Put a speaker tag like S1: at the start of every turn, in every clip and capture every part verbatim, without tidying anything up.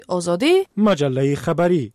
S1: آزادی
S2: مجله خبری.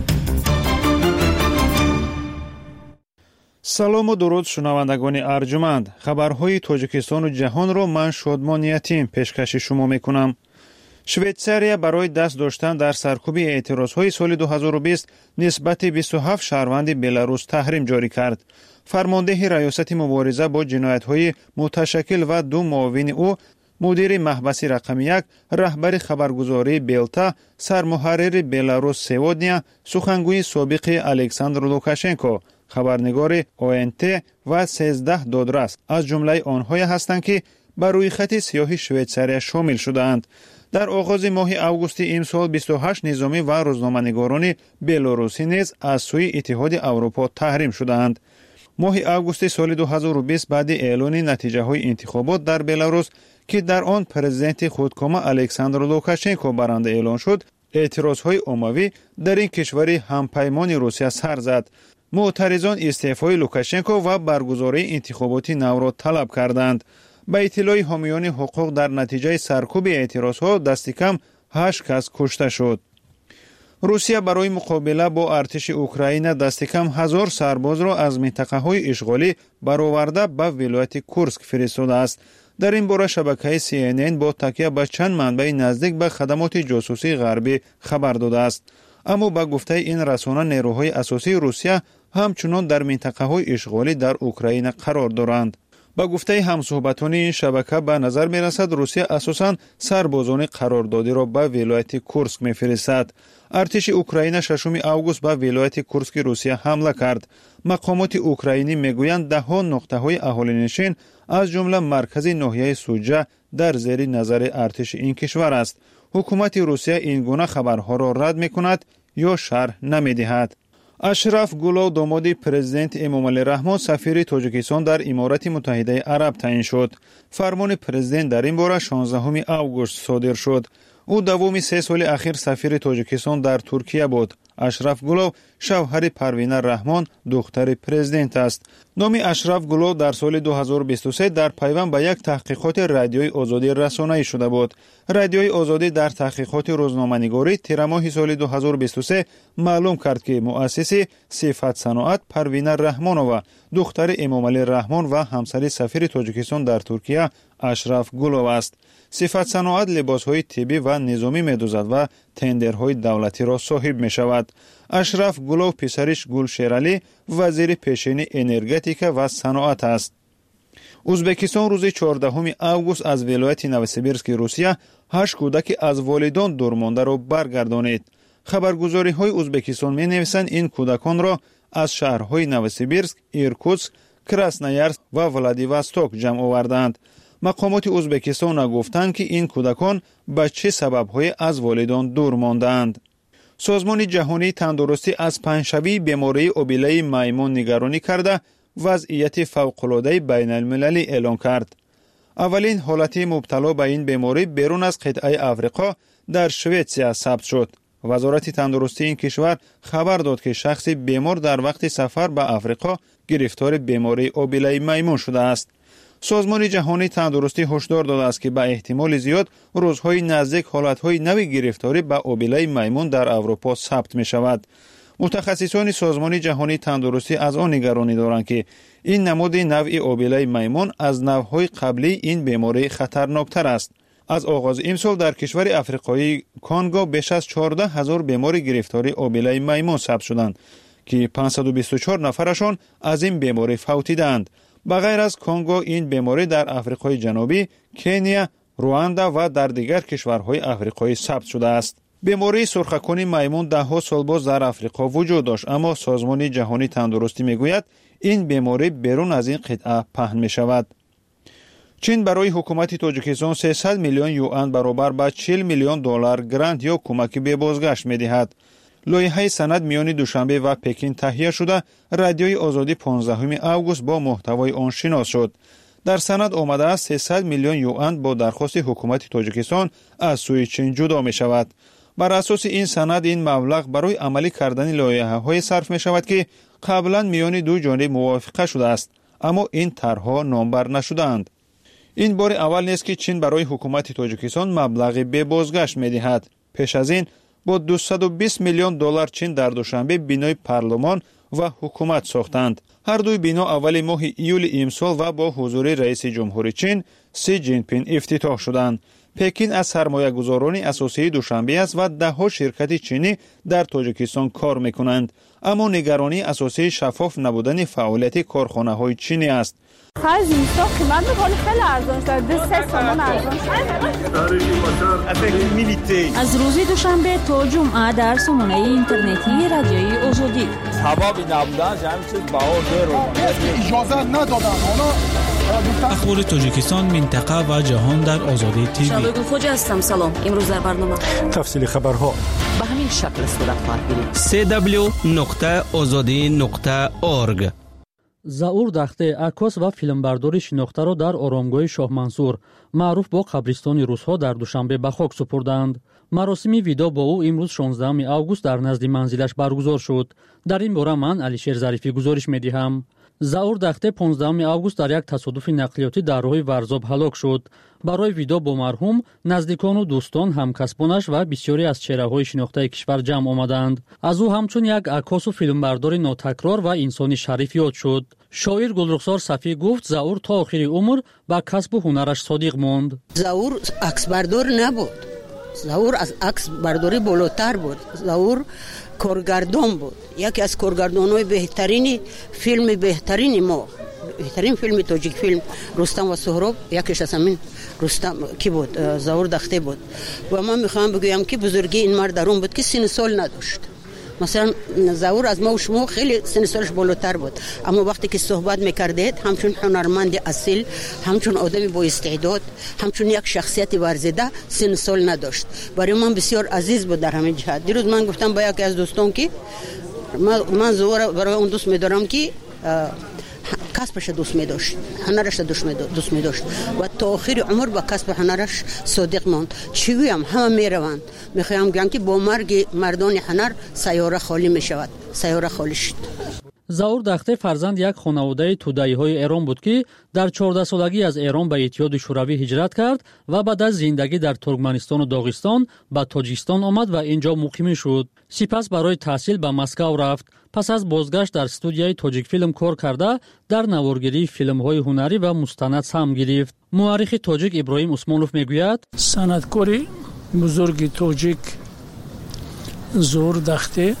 S2: سلام و درود شنوندگان ارجمند. خبرهای تاجیکستان و جهان را من شادمان یتیم پیشکش شما میکنم. شویتساریا برای دست داشتن در سرکوب اعتراضهای سال دو هزار و بیست نسبت بیست و هفت شهروند بلاروس تحریم جاری کرد. فرمانده ریاست مبارزه با جنایت‌های متشکل و دو معاون او، مدیر محبس رقم یک، رهبر خبرگزاری بیلتا، سرمحرر بلاروس سوودنیا، سخنگوی سابق الکساندر لوکاشنکو، خبرنگار او ان تی و سیزده دادرس از جمله آنهایی هستند که بر روی خط سیاه شویتساریا شامل شدند. در آغاز ماه اوگوست امسال بیست و هشت نظامی و روزنامه‌نگاران بلاروسی نیز از سوی اتحاد اروپا تحریم شدند. ماه اوگوست سال دو هزار و بیست بعد اعلان نتیجه های انتخابات در بلاروس که در آن پرزیدنت خودکامه الکساندر لوکاشنکو برنده اعلان شد، اعتراض های عمومی در این کشور همپیمان روسیه سر زد. معترضان استعفای لوکاشنکو و برگزاری انتخابات نو را طلب کردند. به اطلاع حامیان حقوق در نتیجه سرکوب اعتراضها دست کم هشت کس کشته شد. روسیه برای مقابله با ارتش اوکراین دست کم هزار سرباز را از منطقه های اشغالی برآورده به ولایت کورسک فرستاده است. در این باره شبکه سی ان ان با تکیه به چند منبع نزدیک به خدمات جاسوسی غربی خبر داده است. اما با گفته این رسانه نیروهای اساسی روسیه همچنان در منطقه های اشغالی در اوکراین قرار دارند. با گفته همصحبتان این شبکه به نظر می رسد روسیه اساساً سربازان قراردادی را به ولایت کورسک می فرستد. ارتش اوکراین ششم اوگوست به ولایت کورسک روسیه حمله کرد. مقامات اوکراینی می گویند ده ها نقطه های اهالی نشین از جمله مرکز ناحیه سوجه در زیر نظر ارتش این کشور است. حکومت روسیه این گونه خبرها را رد می کند یا شرح نمی دهد. اشرف گولو داماد پرزیدنت امامعلی رحمان سفیر تاجیکستان در امارات متحده عرب تعیین شد. فرمان پرزیدنت در این باره شانزدهم اوگوست صادر شد. او دوم سه سال اخیر سفیر تاجیکستان در ترکیه بود. اشرف گولو شوهر پروینه رحمان دختر پرزیدنت است. نام اشرف گولو در سال دو هزار و بیست و سه در پیوند به یک تحقیقات رادیوی آزادی رسانه‌ای شده بود. رادیوی آزادی در تحقیقات روزنامه‌نگاری تیر ماه سال دو هزار و بیست و سه معلوم کرد که مؤسس صفت صناعت پروینه رحمانова دختر امامعلی رحمان و همسر سفیر تاجیکستان در ترکیه اشرف گولو است. صفت صناعت لباس‌های طبی و نظامی می‌دوزد و تندرهای دولتی را صاحب می‌شود. اشرف گولو پسرش گل شیرالی وزیر پیشین انرژتیکا و صنعت است. ازبکستان روز چهاردهم اوگوست از ولایت نوسیبیرسک روسیه هشت کودک از والدان دورمانده را برگردانید. خبرگزاری‌های ازبکستان می‌نویسند این کودکان را از شهرهای نوسیبیرسک، ایرکوتسک، کراسنویارسک و ولادیواستوک جمع آوردند. مقامات ازبکستان گفتند که این کودکان به چه سبب‌های از والدان دور ماندند. سازمان جهانی تندرستی از پنجشنبه بیماری آبیله میمون نگرانی کرده وضعیت فوق‌العاده بین‌المللی اعلان کرد. اولین حالت مبتلا به این بیماری بیرون از قطعه آفریقا در شویتساریا ثبت شد. وزارت تندرستی این کشور خبر داد که شخص بیمار در وقت سفر به آفریقا گرفتار بیماری آبیله میمون شده است. سازمان جهانی تندرستی هشدار داده است که به احتمال زیاد روزهای نزدیک حالتهای نوی گرفتاری به آبیله میمون در اروپا ثبت می شود. متخصصان سازمان جهانی تندرستی از آن نگرانی دارند که این نمود نوع آبیله میمون از نوعهای قبلی این بیماری خطرناکتر است. از آغاز امسال در کشور افریقایی کانگو بیش از چهارده هزار بیمار گرفتاری آبیله میمون ثبت شدند که پانصد و بیست و چهار نفرشان از این بیماری فوتیدند. به غیر از کنگو این بیماری در آفریقای جنوبی، کنیا، رواندا و در دیگر کشورهای آفریقایی ثبت شده است. بیماری سرخکانی میمون ده ها سال باز در آفریقا وجود داشت، اما سازمان جهانی تندرستی میگوید این بیماری بیرون از این قطعه پهن می شود. چین برای حکومت تاجیکستان سیصد میلیون یوان برابر با چهل میلیون دلار گرانت یا کمک به بازگشت می دهد. لایحه سند میان دوشنبه و پکین تهیه شده، رادیوی آزادی پانزدهم اوگوست با محتوای آن شناس شد. در سند آمده است سیصد میلیون یوان با درخواست حکومت تاجیکستان از سوی چین جدا می شود. بر اساس این سند این مبلغ برای عملی کردن لایحه‌های صرف می شود که قبلا میان دو جانب موافقه شده است، اما این طرح‌ها نامبر نشدند. این بار اول نیست که چین برای حکومت تاجیکستان مبلغی به بازگشت می دهد. پیش از این با دویست و بیست میلیون دلار چین در دوشنبه بینای پارلمان و حکومت ساختند. هر دوی بینا اول ماه ایول امسال و با حضور رئیس جمهور چین سی جین پین افتتاح شدند. پکین از سرمایه‌گذاران اساسی دوشنبه است و ده ها شرکت چینی در تاجیکستان کار میکنند. اما نگرانی اساسی شفاف نبودن فعالیت کارخانه‌های چینی است.
S1: خرج نیستا قیمت می‌کنه خیلی ارزان شده. ده سه تومان ارزان شده.
S3: از روز دوشنبه تا جمعه در سامانه اینترنتی رادیوی آزادی.
S4: سبب نبودن همین چیز بهار داره.
S5: اجازه ندادن.
S6: اخبار تاجیکستان، منطقه و جهان در آزادی تیوی.
S3: شبگل خوجا هستم. سلام. امروز در برنامه
S5: تفصیل خبرها
S7: به همین شکل صورت خواهد گرفت.
S8: سی دبلیو نقطه آزادی نقطه اورگ.
S9: زاور دخته عکاس و فیلمبرداری شناخته را در آرامگاه شاه منصور معروف با قبرستان روس‌ها در دوشنبه به خاک سپردند. مراسم ویدا با او امروز شانزدهم اوگوست در نزد منزلش برگزار شد. در این باره من علیشیر ظریفی گزارش می‌دهم. زاور دخته پانزدهم اوگوست در یک تصادف نقلیاتی در راه ورزاب هلاک شد. برای ویدا با مرحوم نزدیکان و دوستان، همکسبانش و بسیاری از چهره‌های شناخته کشور جمع آمدند. از او همچون یک عکاس و فیلمبردار ناتکرار و انسانی شریف یاد شد. شاعر گلرخسار صفی گفت زاور تا آخر عمر با کسب و هنرش صادق ماند.
S10: زاور عکسبردار نبود. زاور از عکس برداری بالاتر بود. زاور کارگردان بود. یکی از کارگردان‌های بهترین فیلم بهترین ما بهترین فیلم تاجیک فیلم رستم و سهراب یکیش از همین رستم کی بود؟ زاور دخته بود. و من میخوام بگویم که بزرگی این مرد در اون بود که سن سال نداشت. مثلا زاور از ما و شما خیلی سن سالش بالاتر بود، اما وقتی که صحبت میکردید همچون هنرمند اصیل، همچون آدمی با استعداد، همچون یک شخصیت ورزیده سن سال نداشت. برای من بسیار عزیز بود در همین جهت. دیروز من گفتم با یکی از دوستان که من زاور برای اون دوست می‌دارم که کسبش دوست می داشت، هنرش دوست می داشت و تا آخر عمر با کسب هنرش صادق ماند. چی گویم؟ همه می روند. میخوایم بگم که با مرگ مردان هنر سیاره خالی می شود. سیاره خالی شد.
S9: زاور دخته فرزند یک خانواده توده‌ای‌های ایران بود که در چهارده سالگی از ایران به اتحاد شوروی هجرت کرد و بعد از زندگی در ترکمنستان و داغستان به تاجیکستان آمد و اینجا مقیم شد. سپس برای تحصیل به مسکو رفت. پس از بازگشت در استودیوی تاجیک فیلم کار کرده در نوارگیری فیلم‌های هنری و مستند سهم گرفت. مورخ تاجیک ابراهیم عثمانوف میگوید
S11: صنعتکاری بزرگ تاجیک زاور دخته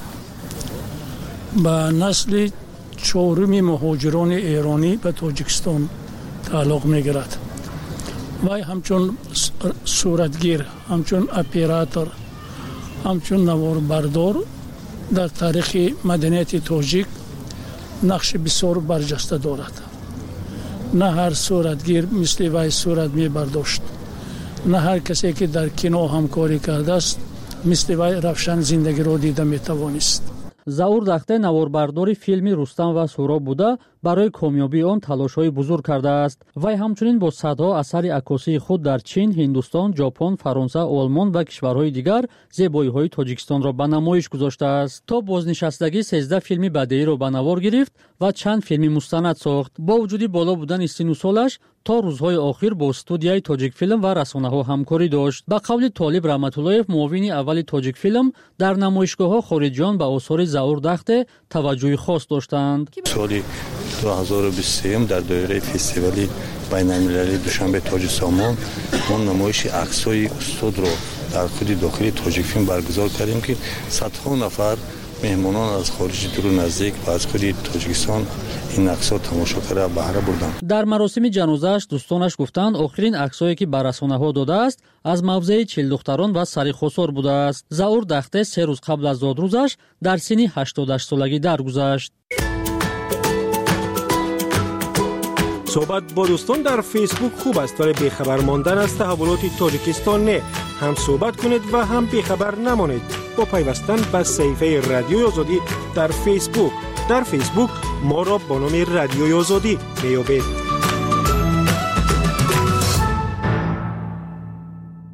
S11: به نسل چهارم مهاجران ایرانی به تاجیکستان تعلق می‌گیرد. وی همچون صورتگیر، همچون اپراتور، همچون نواربردار در تاریخ مدنیت تاجیک نقش بسیار برجسته دارد. نه هر صورتگیر مثل وی صورت می برداشت. نه هر کسی که در کینو همکاری کرده است مثل وی روشن زندگی را دیده می توانست.
S9: زاور دخته نواربرداری فیلمی رستم و سهراب بوده برای کامیابی آن تلاش‌های بزرگ کرده است. وی همچنین با صدها اثر عکاسی خود در چین، هندوستان، ژاپن، فرانسه، آلمان و کشورهای دیگر زیبایی‌های تاجیکستان را به نمایش گذاشته است. تا بازنشستگی سیزده فیلم بدیعی را به نوار گرفت و چند فیلم مستند ساخت. با وجود بالا بودن سن و سالش تا روزهای آخر با استودیوی تاجیک فیلم و رسانه‌ها همکاری داشت. به قول طالب رحمت‌اللهیف، معاون اول تاجیک فیلم، در نمایشگاه‌ها خارجیان به آثار زاور دخته توجه خاص داشتند.
S12: سال دو هزار و بیست و سه در دایره فستیوالی بین‌المللی دوشنبه تاج سامان ما نمایش عکس‌های استاد را در خود داخل تاجیک فیلم برگزار کردیم که صدها نفر مهمانان از خارج دور و نزدیک و از خود تاجیکستان این عکس‌ها تماشا کرده بهره بردند.
S9: در مراسم جنازه‌اش دوستانش گفتند آخرین عکسایی که به رسانه‌ها داده است از موضع چهل دختران و سرخوسار بوده است. زاور دخته سه روز قبل از زادروزش در سن هشتاد و هشت سالگی درگذشت.
S13: صحبت با دوستان در فیسبوک خوب است، ولی بیخبر ماندن از تحولات تاجیکستان نه. هم صحبت کنید و هم بیخبر نمانید با پیوستن به صفحه رادیوی آزادی در فیسبوک. در فیسبوک ما را با نام رادیوی آزادی میابید.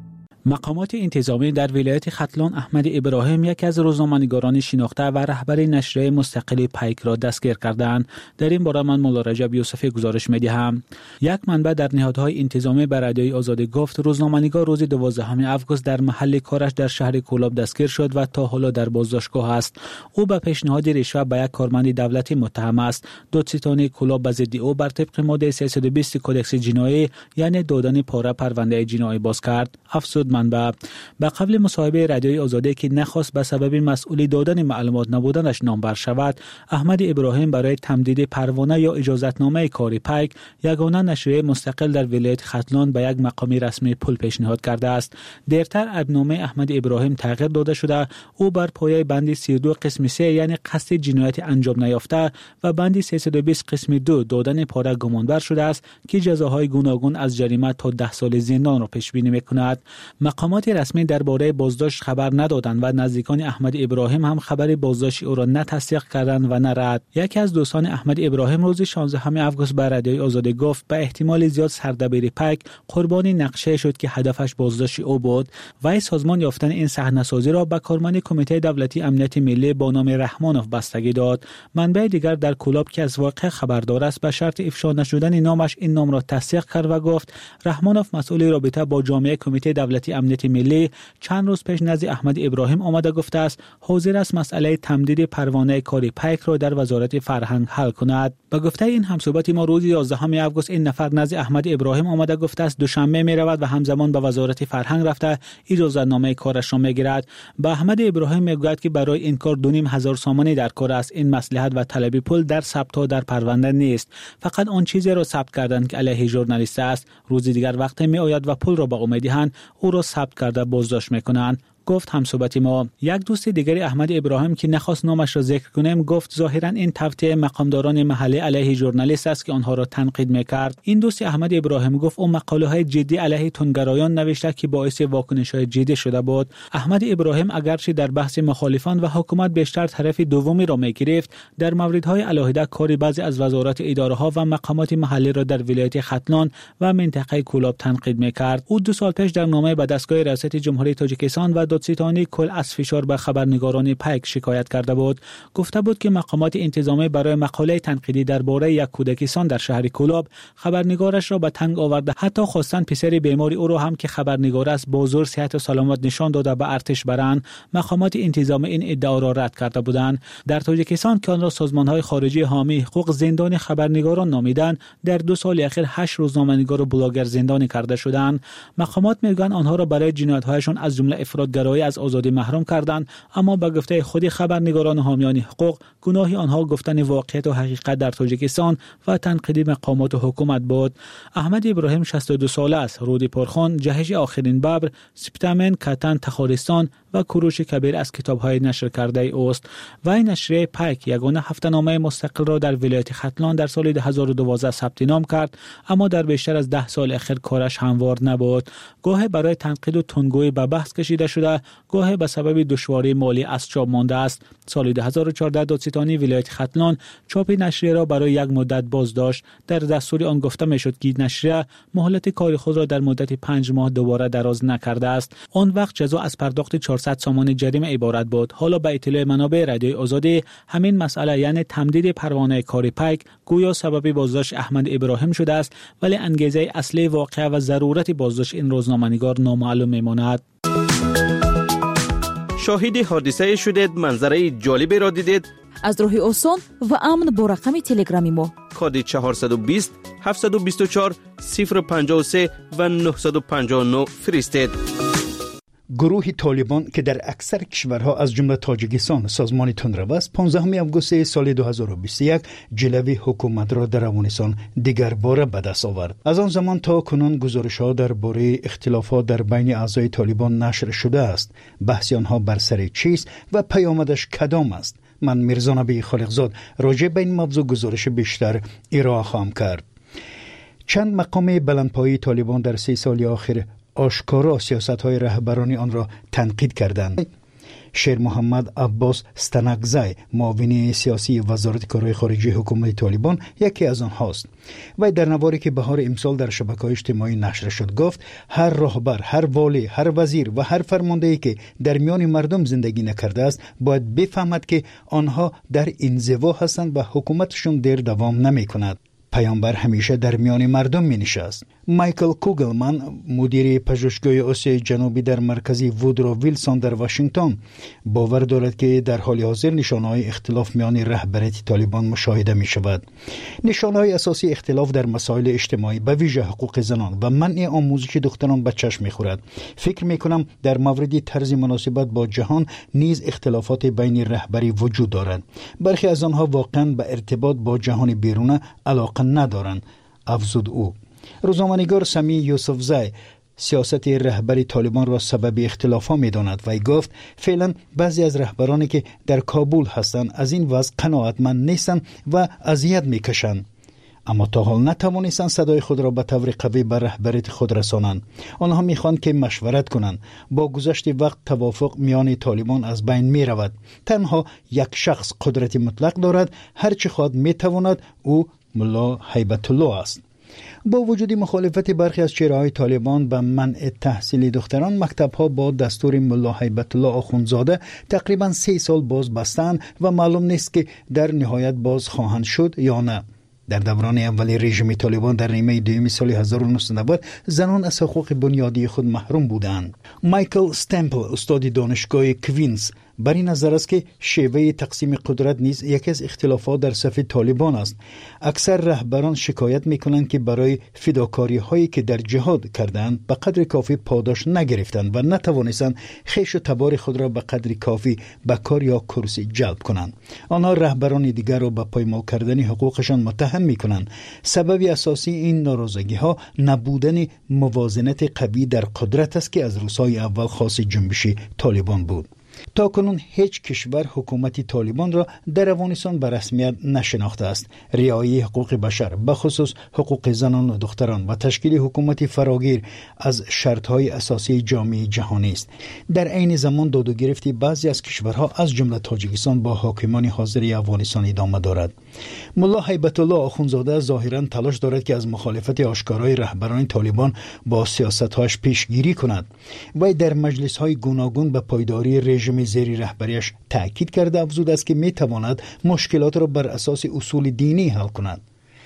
S6: مقامات انتظامی در ولایت ختلان احمد ابراهیم یکی از روزنامه‌نگاران شناخته و رهبر نشریه مستقل پیک را دستگیر کردند. در این باره من مولا رجب یوسفی گزارش می‌دهم. یک منبع در نهادهای انتظامی بر رادیوی آزادی گفت روزنامه‌نگار روز دوازدهم آگوست در محل کارش در شهر کولاب دستگیر شد و تا حالا در بازداشتگاه است. او به پیشنهاد رشوه به یک کارمند دولتی متهم است. دادستانی کولاب به ضد او بر طبق ماده سیصد و بیست کدکس جنایی یعنی دادن پاره پرونده جنایی باز کرد. افزود منبع به قبل مصاحبه رادیوی آزادی که نخواست به سبب مسئول دادن معلومات نبودنش نامبر شود، احمد ابراهیم برای تمدید پروانه یا اجازتنامه کار پیک یگانه نشریه مستقل در ولایت ختلان به یک مقام رسمی پول پیشنهاد کرده است. دیرتر ابنامه احمد ابراهیم تغییر داده شده. او بر پایه بند سی و دو قسم سه یعنی قصد جنایت انجام نیافته و بند سیصد و بیست قسم دو دادن پاره گمانبر شده است که جزاهای گوناگون از جریمه تا ده سال زندان را پیش بینی می‌کند. مقامات رسمی درباره بازداشت خبر ندادند و نزدیکان احمد ابراهیم هم خبر بازداشت او را نه تصدیق کردند و نه رد. یکی از دوستان احمد ابراهیم روز شانزدهم آگوست به رادیوی آزادی گفت به احتمال زیاد سردبیر پیک قربان نقشه شد که هدفش بازداشت او بود. وی سازمان یافتن این صحنه‌سازی را به کارمند کمیته دولتی امنیت ملی با نام رحمانوف بستگی داد. منبع دیگر در کولاب که از واقع خبردار است به شرط افشا نشدن نامش این نام را تصدیق کرد و گفت رحمانوف مسئول رابطه با جامعه کمیته دولتی امنیت ملی چند روز پیش نزد احمد ابراهیم آمده گفته است حاضر است مسئله تمدید پروانه کار پیک را در وزارت فرهنگ حل کند. به گفته این همصحبت ما روز یازدهم آگوست این نفر نزد احمد ابراهیم آمده گفته است دوشنبه می رود و همزمان به وزارت فرهنگ رفته اجازه‌نامه کارش را میگیرد. به احمد ابراهیم میگوید که برای این کار دو نیم هزار سامانی در کار است. این مصلحت و طلب پول در ثبت در پرونده نیست. فقط آن چیزی را ثبت کردند که علیه ژورنالیست است. روز دیگر وقتی می آید و پول را به او میدهند او را ثبت کرده بازداشت میکنند. گفت همصحبت ما. یک دوست دیگری احمد ابراهیم که نخواست نامش را ذکر کنیم گفت ظاهرا این توطئه مقامداران محلی علیه ژورنالیست است که آنها را تنقید میکرد. این دوست احمد ابراهیم گفت او مقاله های جدی علیه تندگرایان نوشته که باعث واکنش های جدی شده بود. احمد ابراهیم اگرچه در بحث مخالفان و حکومت بیشتر طرف دومی را میگرفت، در موردهای علاهده کاری بعضی از وزارات اداره ها و مقامات محلی را در ولایت ختلان و منطقه کولاب تنقید میکرد. او دو سال پیش در نامه به دستگاه ریاست جمهوری تاجیکستان و دادستانی کل از فشار به خبرنگاران پیک شکایت کرده بود. گفته بود که مقامات انتظامی برای مقاله تنقیدی درباره یک کودکستان در شهر کولاب خبرنگارش را به تنگ آورده. حتی خواستند پسر بیماری او را هم که خبرنگار است با زور صحت و سلامت نشان داده به ارتش برند. مقامات انتظامی این ادعا را رد کرده بودند. در تاجیکستان که آن را سازمان‌های خارجی حامی حقوق زندان خبرنگاران نامیدند، در دو سال اخیر هشت روزنامه‌نگار و بلاگر زندانی کرده شدند. مقامات میگویند آنها را برای جنایت‌هایشان از جمله افراط‌گرایی از آزادی محروم کردند، اما به گفته خود خبرنگاران حامیان حقوق گناه آنها گفتن واقعیت و حقیقت در تاجیکستان و تنقید مقامات و حکومت بود. احمد ابراهیم شصت و دو ساله است. رودی پرخان، جهش آخرین ببر، سپتامن، کتن، تخارستان و کوروش کبیر از کتاب‌های نشر کرده اوست. و این نشریه پیک یگانه هفته‌نامه مستقل را در ولایت ختلان در سال دو هزار و دوازده ثبت نام کرد، اما در بیشتر از ده سال اخیر کارش هموار نبود. گاه برای تنقید و تندگویی به بحث کشیده شده، گاه به سبب دشواری مالی از چاپ مانده است. سال دو هزار و چهارده دادستانی ولایت ختلان چاپ نشریه را برای یک مدت بازداشت. در دستور آن گفته میشد که نشریه مهلت کار خود را در مدت پنج ماه دوباره دراز نکرده است. آن وقت جزا از پرداخت چهارصد سامان جریمه عبارت بود. حالا به اطلاع منابع رادیوی آزادی همین مسئله یعنی تمدید پروانه کار پیک گویا سبب بازداشت احمد ابراهیم شده است، ولی انگیزه اصلی واقعه و ضرورت بازداشت این روزنامه‌نگار نامعلوم میماند.
S8: شاهد حادثه شدید، منظره جالبی را دیدید؟
S3: از راه آسان و امن با رقم تلگرامی ما
S8: کد چهارصد و بیست هفتصد و بیست و چهار صفر پنجاه و سه و نهصد و پنجاه و نه فرستید.
S5: گروه طالبان که در اکثر کشورها از جمله تاجیکستان سازمان تندرو است، پانزدهم آگوست سال دو هزار و بیست و یک جلوی حکومت را در افغانستان دیگر باره به دست آورد. از آن زمان تا کنون گزارش‌ها درباره اختلافات در بین اعضای طالبان نشر شده است. بحث آنها بر سر چیست و پیامدش کدام است؟ من میرزا نبی خالقزاد راجع به این موضوع گزارش بیشتر ارائه خواهم کرد. چند مقام بلندپایه طالبان در سه سال آخر آشکارا سیاست‌های رهبران آن را تنقید کردند. شیر محمد عباس ستنکزی معاون سیاسی وزارت کارهای خارجه حکومت طالبان یکی از آنهاست. و در نواری که بهار امسال در شبکه‌های اجتماعی نشر شد گفت هر راهبر، هر والی، هر وزیر و هر فرماندهی که در میان مردم زندگی نکرده است باید بفهمد که آنها در انزوا هستند و حکومتشون دیر دوام نمی کند. پیامبر همیشه در میان مردم می نشست. مایکل کوگلمن مدیر پژوهشگاه آسیای جنوبی در مرکزی وودرو ویلسون در واشنگتن باور دارد که در حال حاضر نشانه‌های اختلاف میان رهبریت طالبان مشاهده می شود. نشانه‌های اساسی اختلاف در مسائل اجتماعی به ویژه حقوق زنان و منع آموزش دختران به چشم می خورد. فکر می کنم در مورد طرز مناسبت با جهان نیز اختلافات بین رهبری وجود دارد. برخی از آنها واقعا به ارتباط با جهان بیرون علاقه ندارند، افزود او. روزنامه‌نگار سمی یوسفزی سیاست رهبری طالبان را سبب اختلافات می‌داند و گفت فعلا بعضی از رهبرانی که در کابل هستند از این وضع قناعتمند نیستند و اذیت می‌کشند، اما تا حال نتوانستند صدای خود را به طور قوی به رهبریت خود رسانند. آنها می‌خواهند که مشورت کنند. با گذشت وقت توافق میان طالبان از بین می‌رود. تنها یک شخص قدرت مطلق دارد، هر چه خواهد می‌تواند، او ملا هیبت الله است. با وجود مخالفت برخی از چهره‌های طالبان به منع تحصیل دختران، مکتب‌ها با دستور ملا هیبت الله آخوندزاده تقریباً سه سال باز بستند و معلوم نیست که در نهایت باز خواهند شد یا نه. در دوران اولی رژیم طالبان در نیمه دوم سال هزار و نهصد و نود زنان از حقوق بنیادی خود محروم بودند. مایکل استمپل استاد دانشگاه کوینز بر این نظر است که شیوه تقسیم قدرت نیز یکی از اختلافات در صف طالبان است. اکثر رهبران شکایت می‌کنند که برای فداکاری هایی که در جهاد کردند به قدر کافی پاداش نگرفتند و نتوانستند خویش و تبار خود را به قدر کافی به کار یا کرسی جلب کنند. آنها رهبران دیگر را به پایمال کردن حقوقشان متهم می‌کنند. سبب اساسی این ناراضگی ها نبودن موازنت قوی در قدرت است که از روزهای اول خاص جنبش طالبان بود. تا کنون هیچ کشور حکومت طالبان را در افغانستان به رسمیت نشناخته است. رعایت حقوق بشر، به خصوص حقوق زنان و دختران و تشکیل حکومت فراگیر از شرطهای اساسی جامعه جهانی است. در عین زمان داد و گرفت بعضی از کشورها از جمله تاجیکستان با حاکمان حاضر افغانستان ادامه دارد. ملا هیبت الله آخوندزاده ظاهرا تلاش دارد که از مخالفت آشکارای رهبران طالبان با سیاست‌هاش پیشگیری کند. وی در مجلس‌های گوناگون به پایداری رژیم زیر رهبریش تأکید کرده افزود است که میتواند مشکلات را بر اساس اصول دینی حل کند.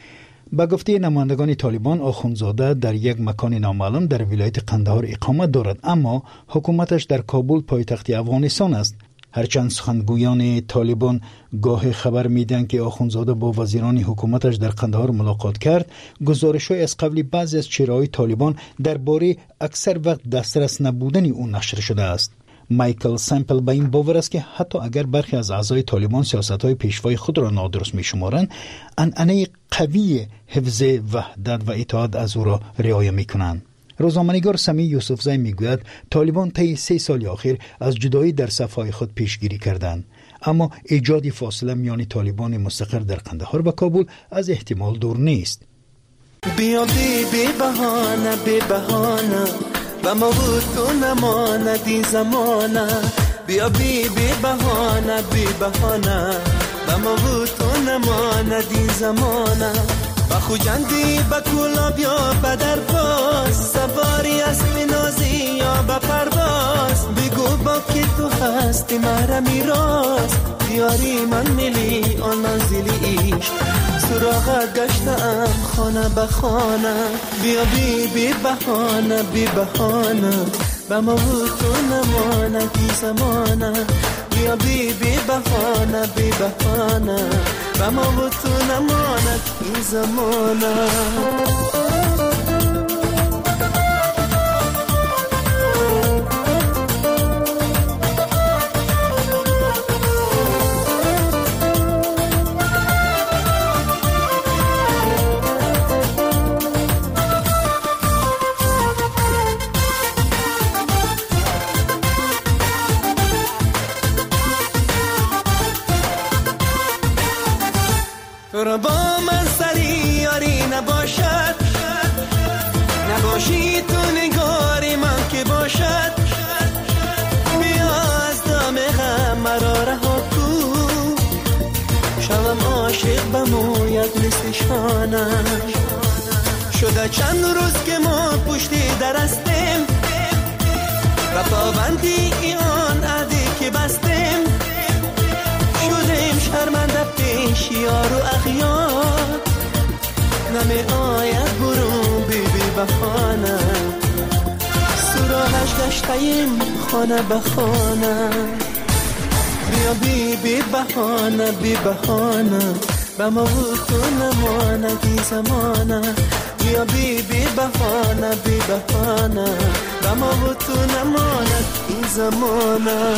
S5: با گفته نمایندگان طالبان، آخوندزاده در یک مکان نامعلوم در ولایت قندهار اقامت دارد، اما حکومتش در کابل پایتخت افغانستان است. هرچند سخنگویان طالبان گاه خبر میدن که آخوندزاده با وزیران حکومتش در قندهار ملاقات کرد، گزارش‌های از قبل بعضی از چهره‌های طالبان درباره اکثر وقت دسترس نبودن او نشر شده است. مایکل سمپل به این باور است که حتی اگر برخی از اعضای طالبان سیاست‌های پیشوای خود را نادرست می‌شمارند، عنعنه قوی حفظ وحدت و اتحاد از او را رعایت می‌کنند. روزنامه‌نگار سمی یوسفزی میگوید طالبان طی سه سال اخیر از جدایی در صف‌های خود پیشگیری کردند، اما ایجاد فاصله میان طالبان مستقر در قندهار و کابل از احتمال دور نیست.
S14: بیا بی بی بهانه بی بهانه و ما بود تو نماندی زمانه، بیا بی بی بهانه بی بهانه و ما بود تو نماندی زمانه، و خوجندی با کولا بیا بدر باز، سواری اسب نازی یا با پرواز، بگو با که تو هستی مرا میراز، بیاری من میلی آن منزلی ایش، سراغت گشتم خانه به خانه، بیا بی بی بهانه بی بهانه و ما بود تو نمانه بی زمانه، بیا بی بی بهانه بی بهانه و ما بود تو نمانه بی زمانه. تو را با من سری یاری نباشد، نباشی تو نگاری من که باشد، بیا از دام بهانه شده چند روز که ما پشتی در هستیم و پابندی ایان عهدی که بستیم شدیم شرمنده پیش یار و اغیار نمی آید برون بی بی بهانه سراغش گشتیم خانه به خانه بیا بی بی بهانه بی بهانه به ما تو نمانه بی زمانه بیا بی بی بهانه بی بهانه به ما تو نمانه بی زمانه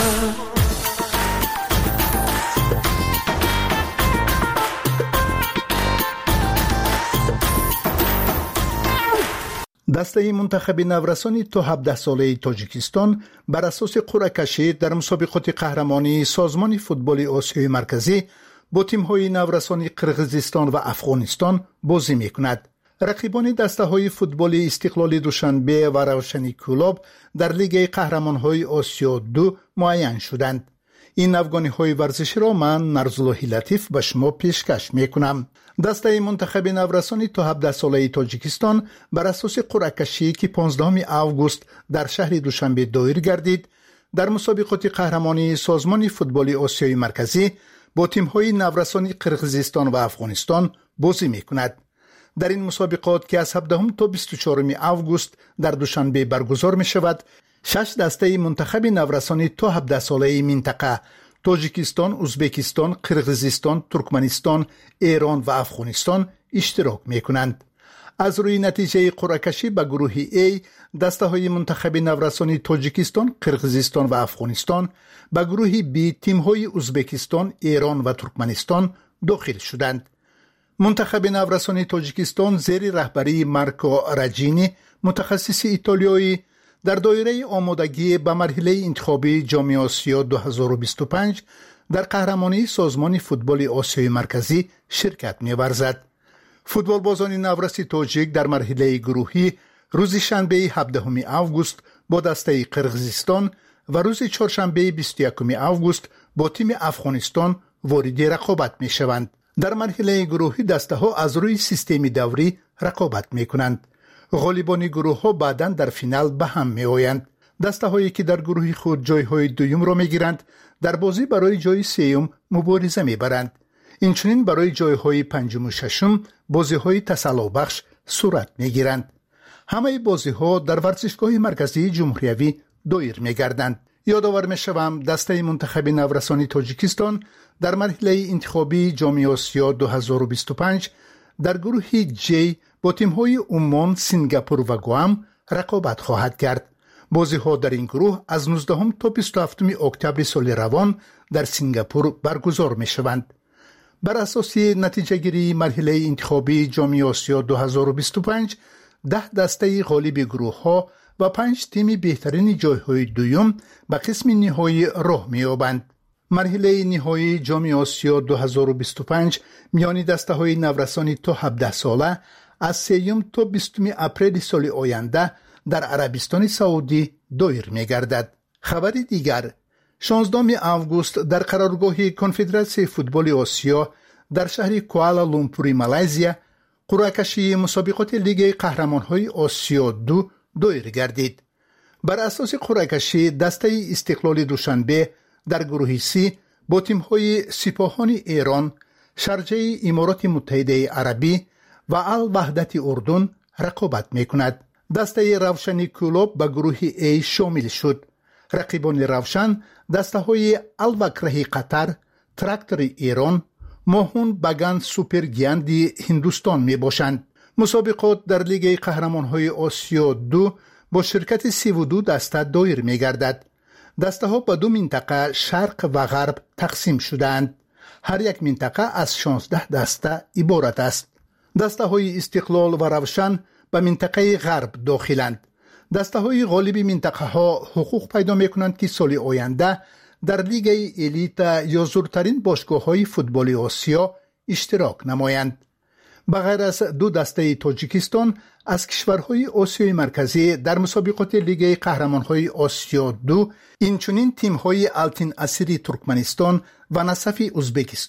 S5: دسته منتخب نورسانی تا هفده ساله تاجیکستان بر اساس قرعه کشی در مسابقات قهرمانی سازمان فوتبال آسیای مرکزی با تیم‌های نورسانی قرقیزستان و افغانستان بازی می‌کند. رقیبان دسته‌های فوتبال استقلال دوشنبه و روشنی کلاب در لیگ قهرمان‌های آسیا دو معین شدند. این افغانی‌های ورزشی را من نرزالله لطیف به شما پیشکش می‌کنم. دسته منتخب نورسانی تا هفده ساله تاجیکستان بر اساس قرعه کشی که پانزدهم آگوست در شهر دوشنبه دایر گردید در مسابقات قهرمانی سازمان فوتبال آسیای مرکزی با تیم‌های نورسانی قرقیزستان و افغانستان بازی می‌کند. در این مسابقات که از هفدهم تا بیست و چهارم آگوست در دوشنبه برگزار می‌شود، شش دسته منتخب نورسانی تا هفده ساله منطقه تاجیکستان، ازبکستان، قرقیزستان، ترکمنستان، ایران و افغانستان اشتراک می‌کنند. از روی نتیجه قرعه کشی به گروه A دسته های منتخب نورسانی تاجیکستان، قرقیزستان و افغانستان به گروه B تیم های ازبکستان، ایران و ترکمنستان داخل شدند. منتخب نورسانی تاجیکستان زیر رهبری مارکو راجینی متخصص ایتالیایی در دایره آمادگی به مرحله انتخابی جام آسیا دو هزار و بیست و پنج در قهرمانی سازمان فوتبال آسیای مرکزی شرکت می‌ورزد. فوتبال بازان نورسی تاجیک در مرحله گروهی روز شنبه هفدهم آگوست با دسته قرقیزستان و روز چهارشنبه بیست و یکم آگوست با تیم افغانستان وارد رقابت می‌شوند. در مرحله گروهی دسته ها از روی سیستم دوری رقابت می‌کنند. غالبان گروه ها بعداً در فینال به هم می آیند. دسته هایی که در گروه خود جای های دویم را می گیرند در بازی برای جای سیوم مبارزه می برند. اینچنین برای جای های پنجم و ششم بازی های تسلا بخش صورت می گیرند. همه بازی ها در ورزشگاه مرکزی جمهوری دایر می گردند. یادآور می شوم دسته منتخب نورسانی تاجیکستان در مرحله انتخابی جام آسیا دو هزار و بیست و پنج در گروه جی با تیم‌های عمان، سنگاپور و گوام رقابت خواهد کرد. بازی‌ها در این گروه از نوزدهم تا بیست و هفتم اکتبر سال روان در سنگاپور برگزار می‌شوند. بر اساس نتیجه گیری مرحله انتخابی جام آسیا دو هزار و بیست و پنج ده دسته غالب گروه‌ها و پنج تیم بهترین جای‌های دوم به قسم نهایی راه می‌یابند. مرحله نهایی جام آسیا دو هزار و بیست و پنج میان دسته‌های نورسانی تا هفده ساله از سوم تا بیستم اپریل سال آینده در عربستان سعودی دایر می‌گردد. خبر دیگر شانزدهم آگوست در قرارگاه کنفدراسیون فوتبال آسیا در شهر کوالالامپور مالزیا قرعه کشی مسابقات لیگ قهرمان‌های آسیا دو دایر گردید. بر اساس قرعه کشی دسته استقلال دوشنبه در گروه سی با تیم‌های سپاهان ایران، شارجه امارات متحده عربی و الوحدت اردن رقابت می‌کند. دسته روشنی کلوب به گروه A شامل شد. رقیبان روشن دسته‌های الوکره قطر، تراکتور ایران، ماهون بگان سوپر گیاندی هندوستان میباشند. مسابقات در لیگ قهرمان‌های آسیا دو با شرکت سی و دو دسته دایر می‌گردد. دسته‌ها به دو منطقه شرق و غرب تقسیم شدند. هر یک منطقه از شانزده دسته عبارت است. دسته‌های استقلال و روشن به منطقه غرب داخلند. دسته‌های غالب منطقه‌ها حقوق پیدا می‌کنند که سال آینده در لیگ الیت یا زورترین باشگاه‌های فوتبال آسیا اشتراک نمایند. بغیر از دو دسته تاجیکستان از کشورهای آسیای مرکزی در مسابقات لیگ قهرمان‌های آسیا دو اینچنین تیم‌های التین اسیری ترکمنستان و نصف ازبکستان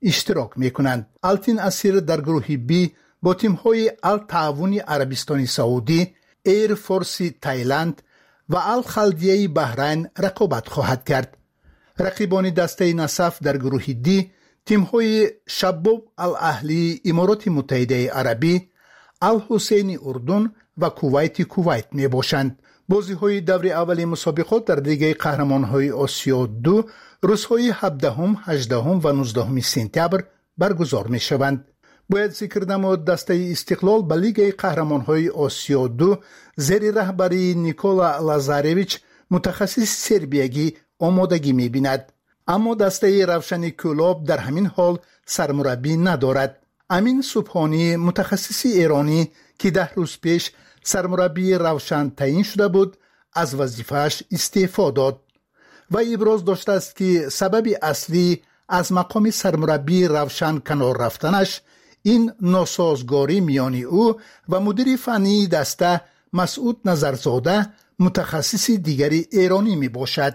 S15: اشتراک میکنند. التین اسیر در گروه بی با تیم‌های التعاونی عربستان سعودی، ایر فورس تایلند و الخلدیه بحرین رقابت خواهد کرد. رقیبان دسته نصف در گروه دی تیم‌های شباب الاهلی امارات متحده عربی، الحسین اردن و کویت کویت می باشند. بازی‌های دور اول مسابقات در لیگ قهرمان‌های آسیا دو روزهای هفدهم، هجدهم و نوزدهم سپتامبر برگزار می‌شوند. باید ذکر نمود دسته استقلال به لیگ قهرمان‌های آسیا دو زیر رهبری نیکولا لازارویچ متخصص سربیایی آمادگی می‌بیند. اما دسته روشن کلوب در همین حال سرمربی ندارد. امین سبحانی متخصص ایرانی که ده روز پیش سرمربی روشن تعیین شده بود از وظیفه‌اش استعفا داد و ابراز داشته است که سبب اصلی از مقام سرمربی روشن کنار رفتنش این ناسازگاری میان او و مدیر فنی دسته مسعود نظرزاده متخصص دیگری ایرانی می باشد.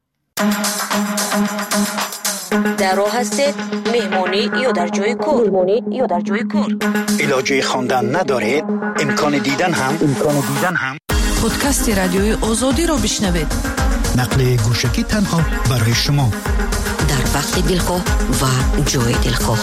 S16: در راه هستید مهمانی یا در جای کار مهمانی یا در جای کار
S5: علاجه خواندن ندارید امکان دیدن هم امکان دیدن هم
S16: پادکست رادیوی آزادی رو بشنوید.
S5: نقل گوشکی تنها برای شما
S16: در وقت دلخواه و جای دلخواه.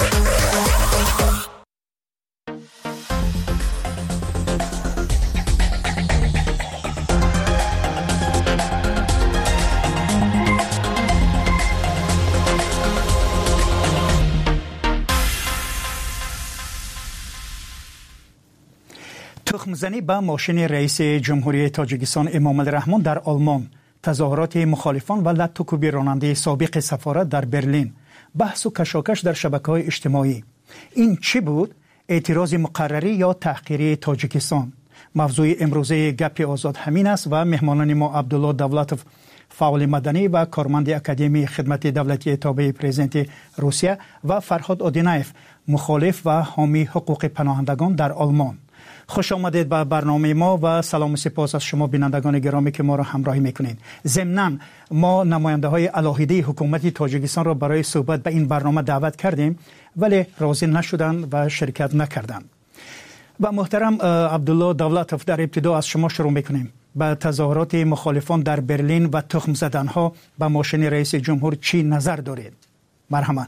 S5: تخمزنی به ماشین رئیس جمهوری تاجیکستان امام الرحمن در آلمان، تظاهرات مخالفان و لط و کوب راننده سابق سفارت در برلین، بحث و کشاکش در شبکه‌های اجتماعی. این چی بود؟ اعتراض مقرری یا تحقیری تاجیکستان؟ موضوع امروزه گپ آزاد همین است و مهمانان ما عبدالله دولتوف، فعال مدنی و کارمند اکادمی خدمت دولتی تابع پرزیدنت روسیه، و فرهاد آدینایف، مخالف و حامی حقوق پناهندگان در آلمان. خوش آمدید به برنامه ما و سلام و سپاس از شما بینندگان گرامی که ما را همراهی میکنید. ضمناً ما نماینده های علاهیده حکومت تاجیکستان را برای صحبت به این برنامه دعوت کردیم ولی راضی نشدند و شرکت نکردند. و محترم عبدالله دولتوف، در ابتدا از شما شروع میکنیم. به تظاهرات مخالفان در برلین و تخم زدنها به ماشین رئیس جمهور چی نظر دارید؟ مرحمت.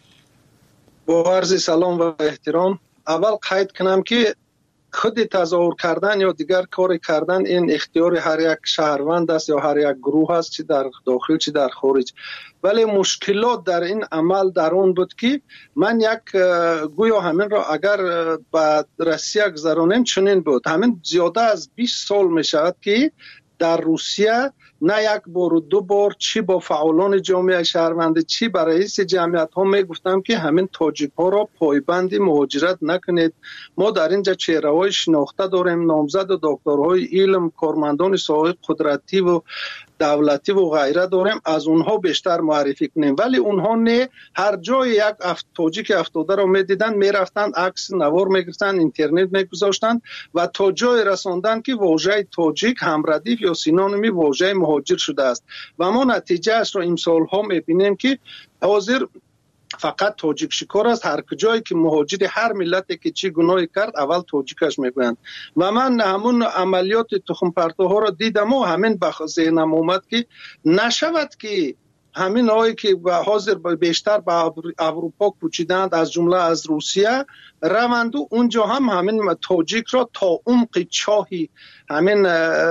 S17: با عرض سلام و احترام، اول قید کنم که خود تظاهر کردن یا دیگر کار کردن این اختیار هر یک شهروند است یا هر یک گروه است، چی در داخل چی در خارج. ولی مشکلات در این عمل در اون بود که من یک گویا همین را اگر به روسیه گذرانیم چنین بود. همین زیاده از بیست سال می شود که در روسیه نه یک بار و دو بار چی با فعالان جامعه شهروندی چی با رئیس جمعیت ها می گفتم که همین تاجیک ها را پایبند مهاجرت نکنید. ما در اینجا چهره های شناخته داریم، نامزد و دکترهای علم، کارمندان ساحه قدرتی و دولتی و غیره داریم، از اونها بیشتر معرفی کنیم. ولی اونها نه، هر جای یک افت تاجیک افتاده را میدیدن، میرفتن عکس نوار میگرفتن، اینترنت میگذاشتن و تا جای رساندن که واژه تاجیک هم ردیف یا سینونیمی واژه مهاجر شده است و ما نتیجه اش را امسال ها میبینیم که حاضر فقط تاجیک شکار است. هر جایی که مهاجر هر ملتی که چی گناهی کرد اول تاجیکش میگویند و من همون عملیات تخم پرتوها را دیدم و همین به ذهنم اومد که نشود که همین هایی که حاضر بیشتر به اروپا کوچیدند از جمله از روسیه روند و اونجا هم همین تاجیک را تا عمق چاهی همین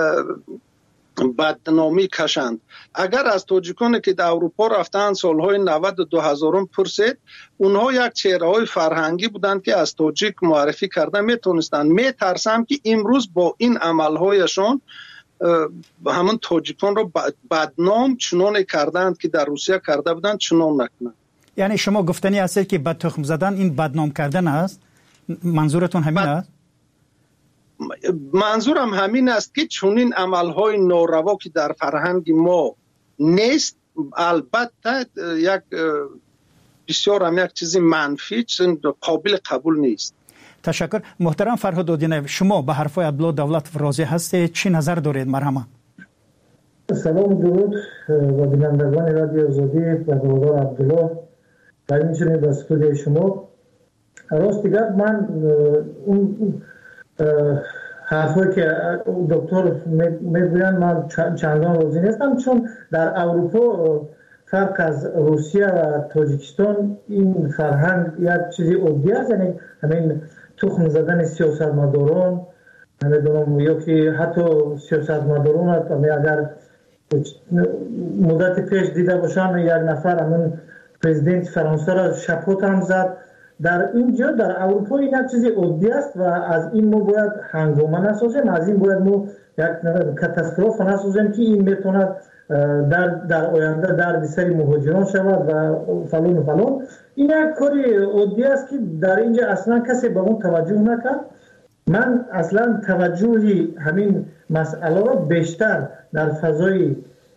S17: بدنامی کشند. اگر از تاجیکانی که در اروپا رفتن سالهای نود و دو هزارم پرسید، اونها یک چهره های فرهنگی بودند که از تاجیک معرفی کردن میتونستند. میترسم که امروز با این عملهایشان همون تاجیکان رو بدنام چنان کردند که در روسیه کرده بودند چنان نکنند.
S5: یعنی شما گفتنی هستید که بد تخم زدن این بدنام کردن است؟ منظورتون همین است؟
S17: منظورم همین است که چنین عملهای ناروا که در فرهنگ ما نیست، البته یک بسیار هم یک چیزی منفی، قابل قبول نیست.
S5: تشکر. محترم فرهاد آدینایف، شما به حرفای عبدالله دولتوف راضی هستید؟ چی نظر دارید؟ مرحمت.
S18: سلام درود و بینندگان رادیو آزادی و دوادار عبدالله. و همچنین در استودیو شما. راست دیگر من اون حرفایی که دکتر میگویند من چندان راضی نیستم، چون در اروپا فرق از روسیه و تاجیکستان این فرهنگ یک چیزی عادی است، یعنی همین تخم زدن سیاستمداران، نمیدونم یا که حتی سیاستمداران اگر مدت پیش دیده باشن یک نفر همین پرزیدنت فرانسه را شپوت هم زد. در اینجا در اروپا این یک چیزی عادی است و از این ما باید هنگامه نسازیم، از این باید ما یک کاتاستروف نسازیم که این میتونه در در آینده در سری مهاجران شود و فلان و فلان. این یک کاری عادی است که در اینجا اصلا کسی به اون توجه نکرد. من اصلا توجهی همین مسئله را بیشتر در فضای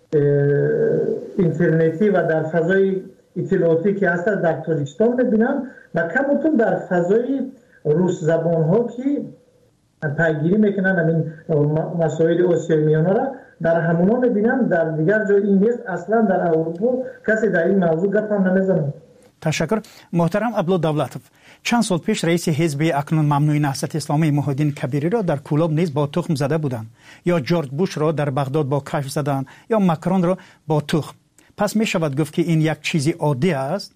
S18: اینترنتی و در فضای اطلاعاتی که هست در تاجیکستان میبینم و کمتون در فضای روس زبان ها که پیگیری میکنن همین مسائل آسیای میانه را در همونا میبینم. در دیگر جای این نیست. اصلا در اروپا کسی در این موضوع گپ هم نمیزنه.
S5: تشکر. محترم عبدالله دولتوف، چند سال پیش رئیس حزب اکنون ممنوع نهضت اسلامی محی الدین کبیری را در کولاب نیز با تخم زده بودند، یا جورج بوش را در بغداد با کشف زدند، یا مکرون را با تخم. پس می شود گفت که این یک چیزی عادی است؟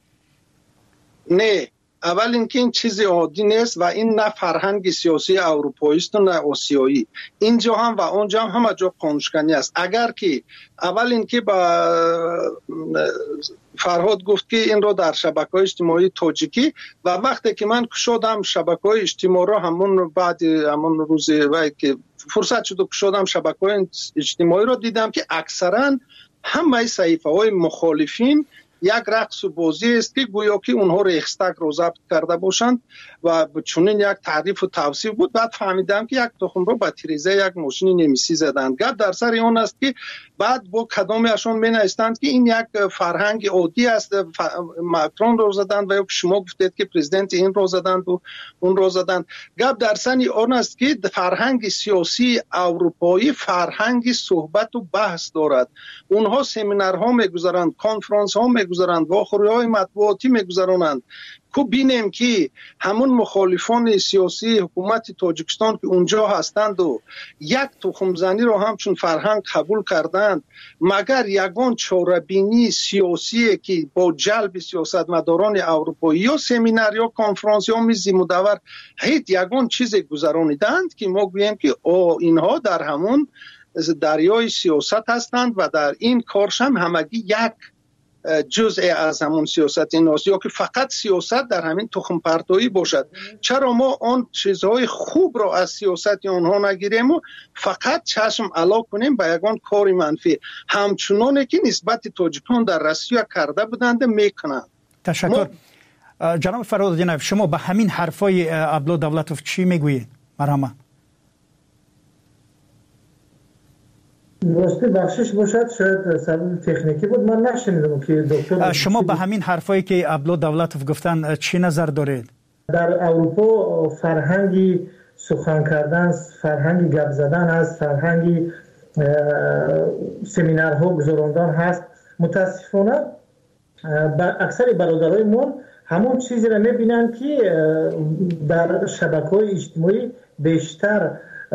S17: نه، اول اینکه این چیزی عادی نیست و این نه فرهنگ سیاسی اروپایی است و نه آسیایی. اینجا هم و اونجا هم همه جا قانونشکنی است. اگر که اول اینکه با فرهاد گفت که این رو در شبکه‌های اجتماعی تاجیکی و وقتی که من کشادم شبکه‌های اجتماعی رو همون بعد همون روز که فرصت شد کشادم شبکه‌های اجتماعی رو دیدم که اکثرا همه صحیفه‌های مخالفین یک رقص و بازی است که گویا که اونها ریخستگ رو ضبط کرده باشند و چنین یک تعریف و توصیف بود. بعد فهمیدم که یک تخم رو با تیریزه یک ماشین نمیسی زدند. گپ در سر اون است که بعد با کدامشون مینویسند که این یک فرهنگ عادی است، مکرون رو زدند و یا شما گفتید که پرزیدنت این رو زدند و اون رو زدند. گپ در سر اون است که فرهنگ سیاسی اروپایی فرهنگ صحبت و بحث دارد. اونها سمینارها میگذارند، کنفرانس ها میگذارند، واخوری های مطبوعاتی میگذارند. کو بینیم که همون مخالفان سیاسی حکومت تاجیکستان که اونجا هستند و یک تخم زنی رو همچون فرهنگ قبول کردند، مگر یگان چاره‌بینی سیاسی که با جلب سیاستمداران اروپایی یا سمینار یا کنفرانس یا میز مدور هیچ یگان چیز گذراندند که ما گوییم که او اینها در همون دریای سیاست هستند و در این کارش هم همگی یک جزء از همون سیاست این است، یا که فقط سیاست در همین تخم پرتایی باشد. چرا ما آن چیزهای خوب را از سیاست آنها نگیریم و فقط چشم علاق کنیم به یگان کار منفی، همچنانه که نسبت تاجیکان در روسیه کرده بودند میکنند.
S5: تشکر. ما... جناب فرهاد، شما به همین حرفای عبدالله دولتوف چی میگویید؟ مرحبا.
S18: واسه بخشش باشد، شاید سبب تکنیکی بود، من نشنیدم که دکتر.
S5: شما به همین حرفایی که عبدالله دولتوف گفتن چی نظر دارید؟
S18: در اروپا فرهنگی سخن کردن، فرهنگی گپ زدن هست، فرهنگی سمینارها گذراندن هست. متاسفانه اکثر برادرای ما همون چیزی را میبینن که در شبکه‌های اجتماعی بیشتر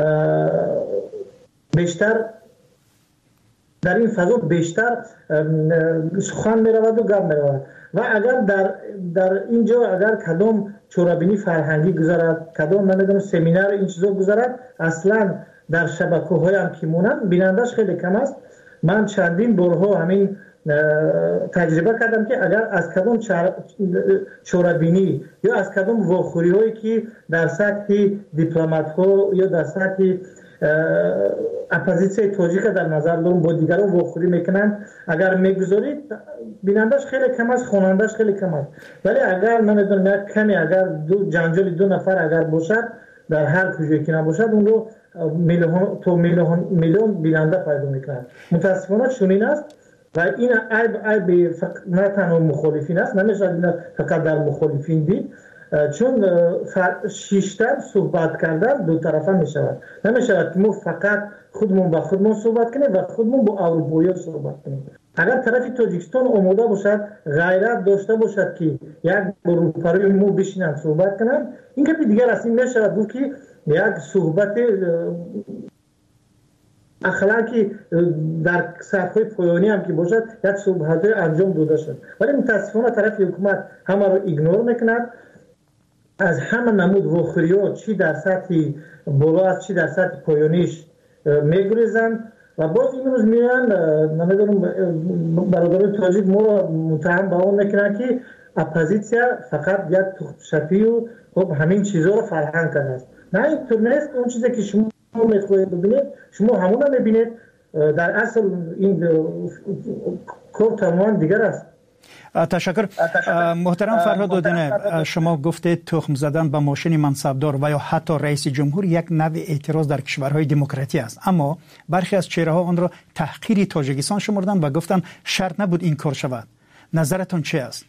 S18: بیشتر در این فضا بیشتر سخن می رود و گپ می رود و اگر در در اینجا اگر کدام چورابینی فرهنگی گذارد، کدام نمیدونم سمینار این چیزا گذارد، اصلا در شبکه‌های هم که مونن بینندش خیلی کم است. من چندین بارها همین تجربه کردم که اگر از کدام چورابینی یا از کدام واخوری هایی که در سطح دیپلمات ها یا در سطح اپوزیسیون تاجیک در نظر دارم با دیگران واخوری میکنن، اگر میگذارید بینندش خیلی کم است، خوانندش خیلی کم است. ولی اگر من میدونم یک کمی اگر دو جنجال دو نفر اگر باشد در هر کجایی که نباشد اون رو میلیون تو میلیون میلیون بیننده پیدا میکنن. متاسفانه چنین است و این عیب عیب نه تنها مخالفین است، نمیشه فقط در مخالفین دید، چون شیشتر صحبت کردن دو طرفه می شود. نمی شود که ما فقط خودمون با خودمون صحبت کنیم و خودمون با اروپایی صحبت کنیم. اگر طرف تاجیکستان آماده باشد غیرت داشته باشد که یک روپروی مو بشینن صحبت کنن این که دیگر از این نشود بود که یک صحبت اخلاقی در سطح پایانی هم که باشد یک صحبت انجام داده شد ولی متاسفانه طرف حکومت همه رو ایگنور میکند از همه نمود وخریات چی در سطح بالا است چی در سطح پایانیش میگریزند و باز این روز میان نمیدونم برادران تاجیک ما رو متهم به اون میکنن که اپوزیسیا فقط یک تخم‌شپی و خب همین چیزا رو فرهنگ کرده است نه اینطور نیست اون چیزی که شما میخواهید ببینید شما همون رو میبینید در اصل این کار تماما دیگر است.
S5: تشکر. محترم فرهاد اودینه شما گفتید تخم زدن به ماشین منصبدار و یا حتی رئیس جمهور یک نوع اعتراض در کشورهای دموکراتی است اما برخی از چهره ها آن را تحقیر تاجیکستان شمردند و گفتند شرط نبود این کار شود. نظرتون چه است؟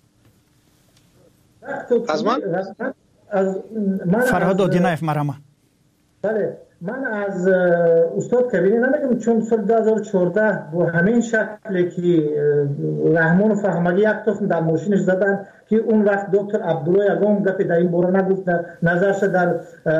S17: از من
S5: فرهاد اودینه مرحبا.
S18: بله من از استاد کبیری نمیگم چون سال دو هزار و چهارده با همین شکلی که رحمان و فهمگی یک تخم در ماشینش زدن که اون وقت دکتر عبدالله یگام گفت در این باره نگفت نظرش در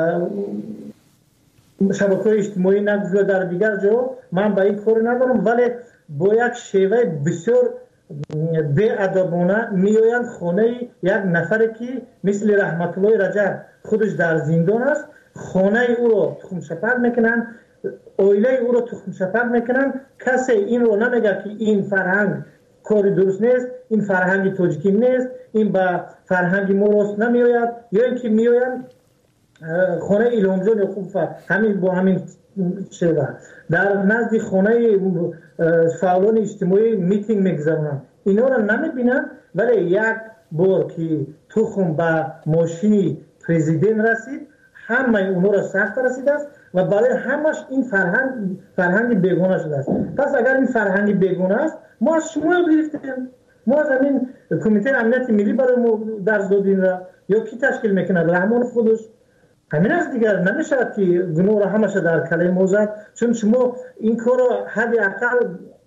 S18: شبکه‌های اجتماعی نگفت در دیگر جا من به این کاری ندارم ولی با یک شیوه بسیار بی‌ادبانه میآیند خانه یک نفر که مثل رحمت الله رجب خودش در زندان است خانه او رو تخم شپک میکنن اویله او رو تخم شپک میکنن کسی این رو نمیگه که این فرهنگ کاری درست نیست این فرهنگ تاجیکی نیست این با فرهنگ ما نمیآید یا اینکه میآیند خانه ایلهام جان خوب همین با همین شیوه در نزد خانه فعالان اجتماعی میتینگ میگذارن اینا رو نمیبینن ولی یک بار که تخم به ماشین پرزیدنت رسید همه اونها را سخت رسیده است و برای همش این فرهنگ فرهنگ بیگانه شده است. پس اگر این فرهنگ بیگانه است ما از شما گرفتیم ما از همین کمیته امنیت ملی برای ما درس دادیم را یا کی تشکیل میکنه رحمان خودش همین است دیگر نمیشه که گناه را همش در کله ما زد چون شما این کار را حداقل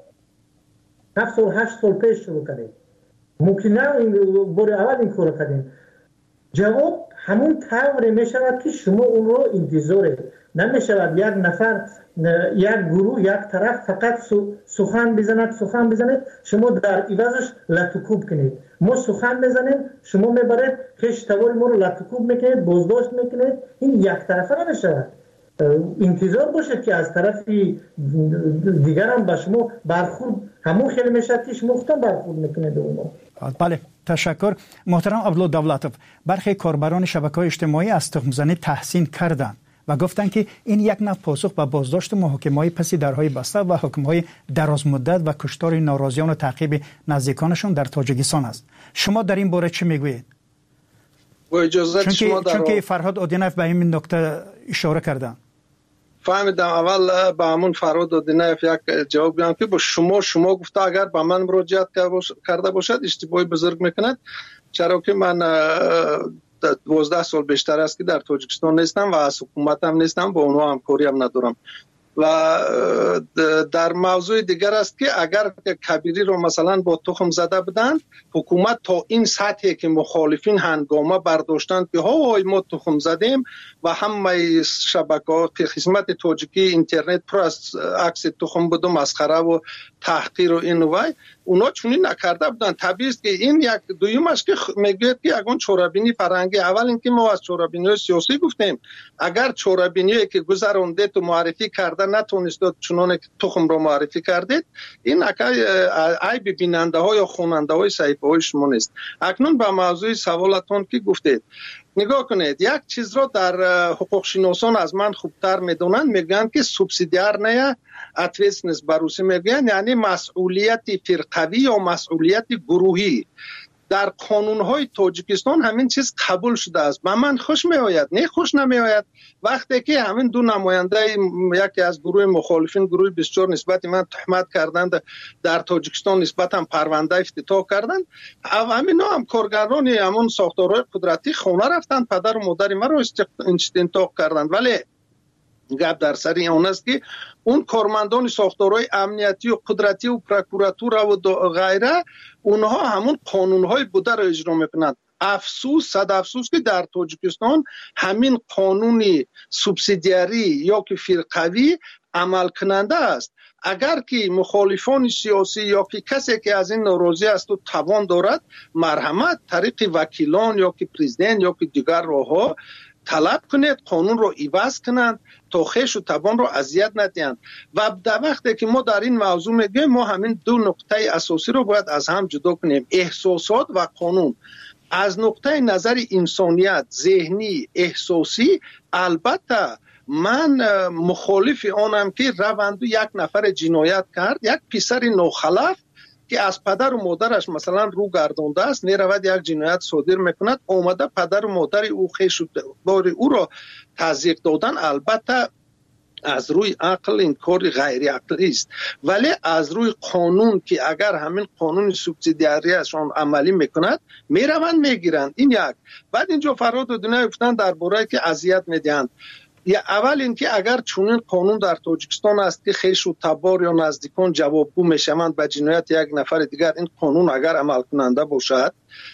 S18: هفت سال هشت سال پیش شروع کردید ممکن نه این بار اول این کار کردیم جواب همون طوری می شود که شما اون رو انتظاره نمی شود یک نفر یک گروه یک طرف فقط سخن بزند سخن بزند شما در عوضش لطوکوب کنید ما سخن بزنیم شما میبرید خشتوار ما رو لطوکوب میکنید بازداشت میکنید این یک طرفه نمی شود انتظار باشه که از طرف دیگر هم به شما برخورد همون خیلی میشه که شما خودتان برخورد میکنید اونو.
S5: بله تشکر. محترم عبدالله دولتوف برخی کاربران شبکه‌های اجتماعی از تخم‌زنی تحسین کردند و گفتند که این یک نوع پاسخ به بازداشت محاکمه‌های پس درهای بسته و حکم‌های درازمدت و کشتار ناراضیان و تعقیب نزدیکانشان در تاجیکستان است. شما در این باره چه میگویید؟
S17: با اجازه شما در
S5: چون که فرهاد اودینف به این نکته اشاره کردند.
S17: فهمیدم. اول به همون فرهاد اودینف یک جواب بدم که با شما شما گفته اگر به من مراجعت کرده باشد اشتباهی بزرگ میکند چرا که من دوازده سال بیشتر است که در تاجیکستان نیستم و از حکومت هم نیستم با اونها همکاری هم ندارم و در موضوع دیگر است که اگر کبیری رو مثلا با تخم زده بدند حکومت تا این سطحی که مخالفین هنگامه برداشتند که ها ما تخم زدیم و همه شبکه‌ها که خدمت تاجیکی اینترنت پر از عکس تخم بود و مسخره و تحقیر و این و اونا چونین نکرده بودن. طبیعی است که این یک دویمش که میگوید که اگه چورابینی فرهنگی اول اینکه ما از چورابینی سیاسی گفتیم اگر چورابینی که گذرانده تو معرفی کرده نتونست چنانه که تخم رو معرفی کردید این عیب بیننده ها یا خواننده های صحیفه های شما نیست. اکنون به موضوع سوالتون که گفتید نگاه کنید یک چیز رو در حقوق شناسان از من خوبتر میدونن میگن که سوبسیدیار نه اتویسنس بروسی میگن یعنی مسئولیت فرقوی یا مسئولیت گروهی در قانون‌های تاجیکستان همین چیز قبول شده است. به من خوش میآید نه خوش نمیآید وقتی که همین دو نماینده یکی از گروه مخالفین گروه بسیار نسبت من تهمت کردند در تاجیکستان نسبت هم پرونده افتتاح کردند همین هم کارگران همون ساختارهای قدرتی خونه رفتند پدر و مادر ما رو استنطاق کردند ولی گپ در سر اون است که اون کارمندان ساختارهای امنیتی و قدرتی و پروکوراتور و غیره اونها همون قانونهای بوده را اجرا میکنند. افسوس صد افسوس که در تاجیکستان همین قانونی سوبسیدیاری یا که فرقوی عمل کننده است. اگر که مخالفان سیاسی یا که کسی که از این ناراضی است و توان دارد مرحمت طریق وکیلان یا که پرزیدنت یا که دیگر راهها طلب کنید قانون رو عوض کنند تا خویش و توان رو اذیت ندهند. و در وقتی که ما در این موضوع میگیم ما همین دو نقطه اساسی رو باید از هم جدا کنیم، احساسات و قانون. از نقطه نظر انسانیت ذهنی احساسی البته من مخالف آنم که روند یک نفر جنایت کرد، یک پسر ناخلف که از پدر و مادرش مثلا رو گردانده است میرود یک جنایت صادر میکند، آمده پدر و مادر او خویش بار او را تضییق دادن البته از روی عقل این کار غیر عقلی است، ولی از روی قانون که اگر همین قانون سوبسیدیاریشان عملی میکند میروند میگیرند. این یک. بعد اینجا فراد و دنیا گفتن درباره که اذیت میدهند. یا اول اینکه اگر چنین قانون در تاجیکستان است که خویش و تبار یا نزدیکان جوابگو میشوند به جنایت یک نفر دیگر، این قانون اگر عمل کننده باشد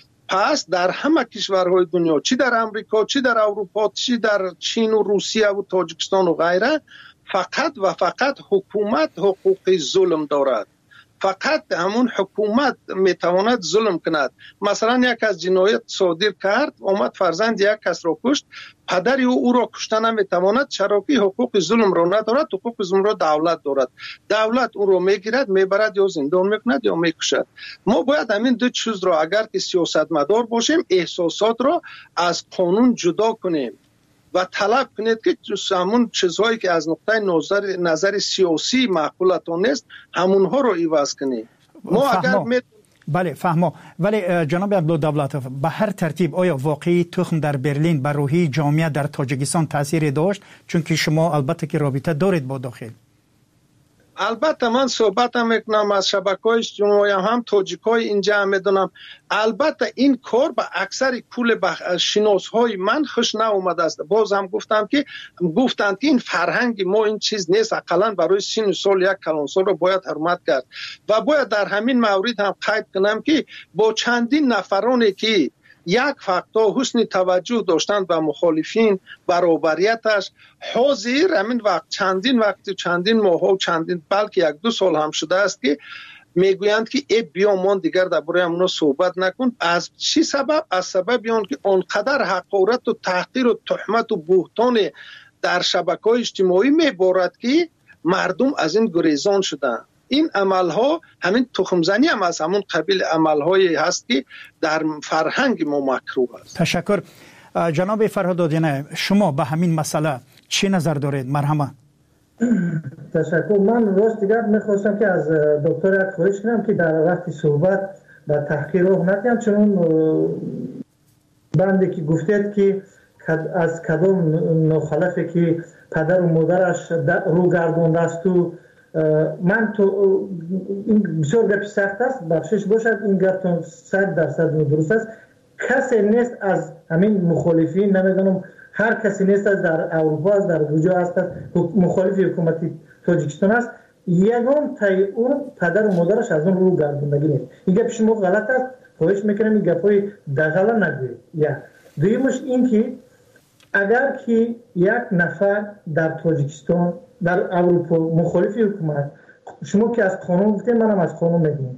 S17: پس در همه کشورهای دنیا، چی در امریکا، چی در اروپا، چی در چین و روسیه و تاجیکستان و غیره، فقط و فقط حکومت حقوق ظلم دارد. فقط همون حکومت میتواند ظلم کند. مثلا یک از جنایت صادر کرد، اومد فرزند یک کس را کشت، پدری او او را کشتن نمیتواند، چرا که حقوق ظلم را ندارد، حقوق ظلم را دولت دارد. دولت او را میگیرد میبرد یا زندان میکند یا میکشد. ما باید همین دو چیز را اگر که سیاستمدار باشیم احساسات را از قانون جدا کنیم و طلب کنید که همون چیزهایی که از نقطه نظر نظر سیاسی معقولتان نیست همونها رو عوض کنید. ما اگر می...
S5: بله فهمو. ولی جناب عبدالدولتوف به هر ترتیب آیا واقعی تخم در برلین بر روحی جامعه در تاجیکستان تاثیر داشت؟ چون که شما البته که رابطه دارید با داخل.
S17: البته من صحبت هم میکنم از شبکه‌های اجتماعی هم, هم تاجیکای اینجا هم میدونم. البته این کار به اکثر کل شناسهای من خوش ناومده است. باز هم گفتم که گفتند که این فرهنگ ما این چیز نیست، اقلا برای سن سال یک کلانسال رو باید حرمت کرد. و باید در همین مورد هم قید کنم که با چندین نفرانی که یک فقطا حسن توجه داشتند به مخالفین برابریتش حاضر همین وقت چندین وقت چندین ماه و چندین بلکه یک دو سال هم شده است که میگویند که ای بیا من دیگر درباره اونا صحبت نکن. از چی سبب؟ از سبب آن که آنقدر حقارت و تحقیر و تهمت و بهتان در شبکه‌های اجتماعی میبارد که مردم از این گریزان شدند. این عملها همین تخمزنی هم از همون قبیل عملهایی هست که در فرهنگ ما مکروه است.
S5: تشکر. جناب فرهادادینه شما به همین مسئله چی نظر دارید؟ مرحمت.
S18: تشکر. من راست دیگر میخواستم که از دکتر یک خواهش کنم که در وقت صحبت به تحقیر رو نکنم، چون بنده که گفتید که از کدام ناخلفی که پدر و مادرش رو گردونده است و من تو این بسیار گپی سخت است، بخشش باشد این گپ صد درصد درست است. کسی نیست از همین مخالفین، نمیدونم هر کسی نیست از در اروپا است در کجا است مخالف حکومت تاجیکستان است، یگان تای اون پدر و مادرش از اون رو گردوندگی نیست. این گپ شما غلط است، خواهش میکنم این گپای دغلا نگویید. یا دویمش این که اگر که یک نفر در تاجیکستان در اروپا مخالف حکومت، شما که از قانون گفتید منم از قانون میگم،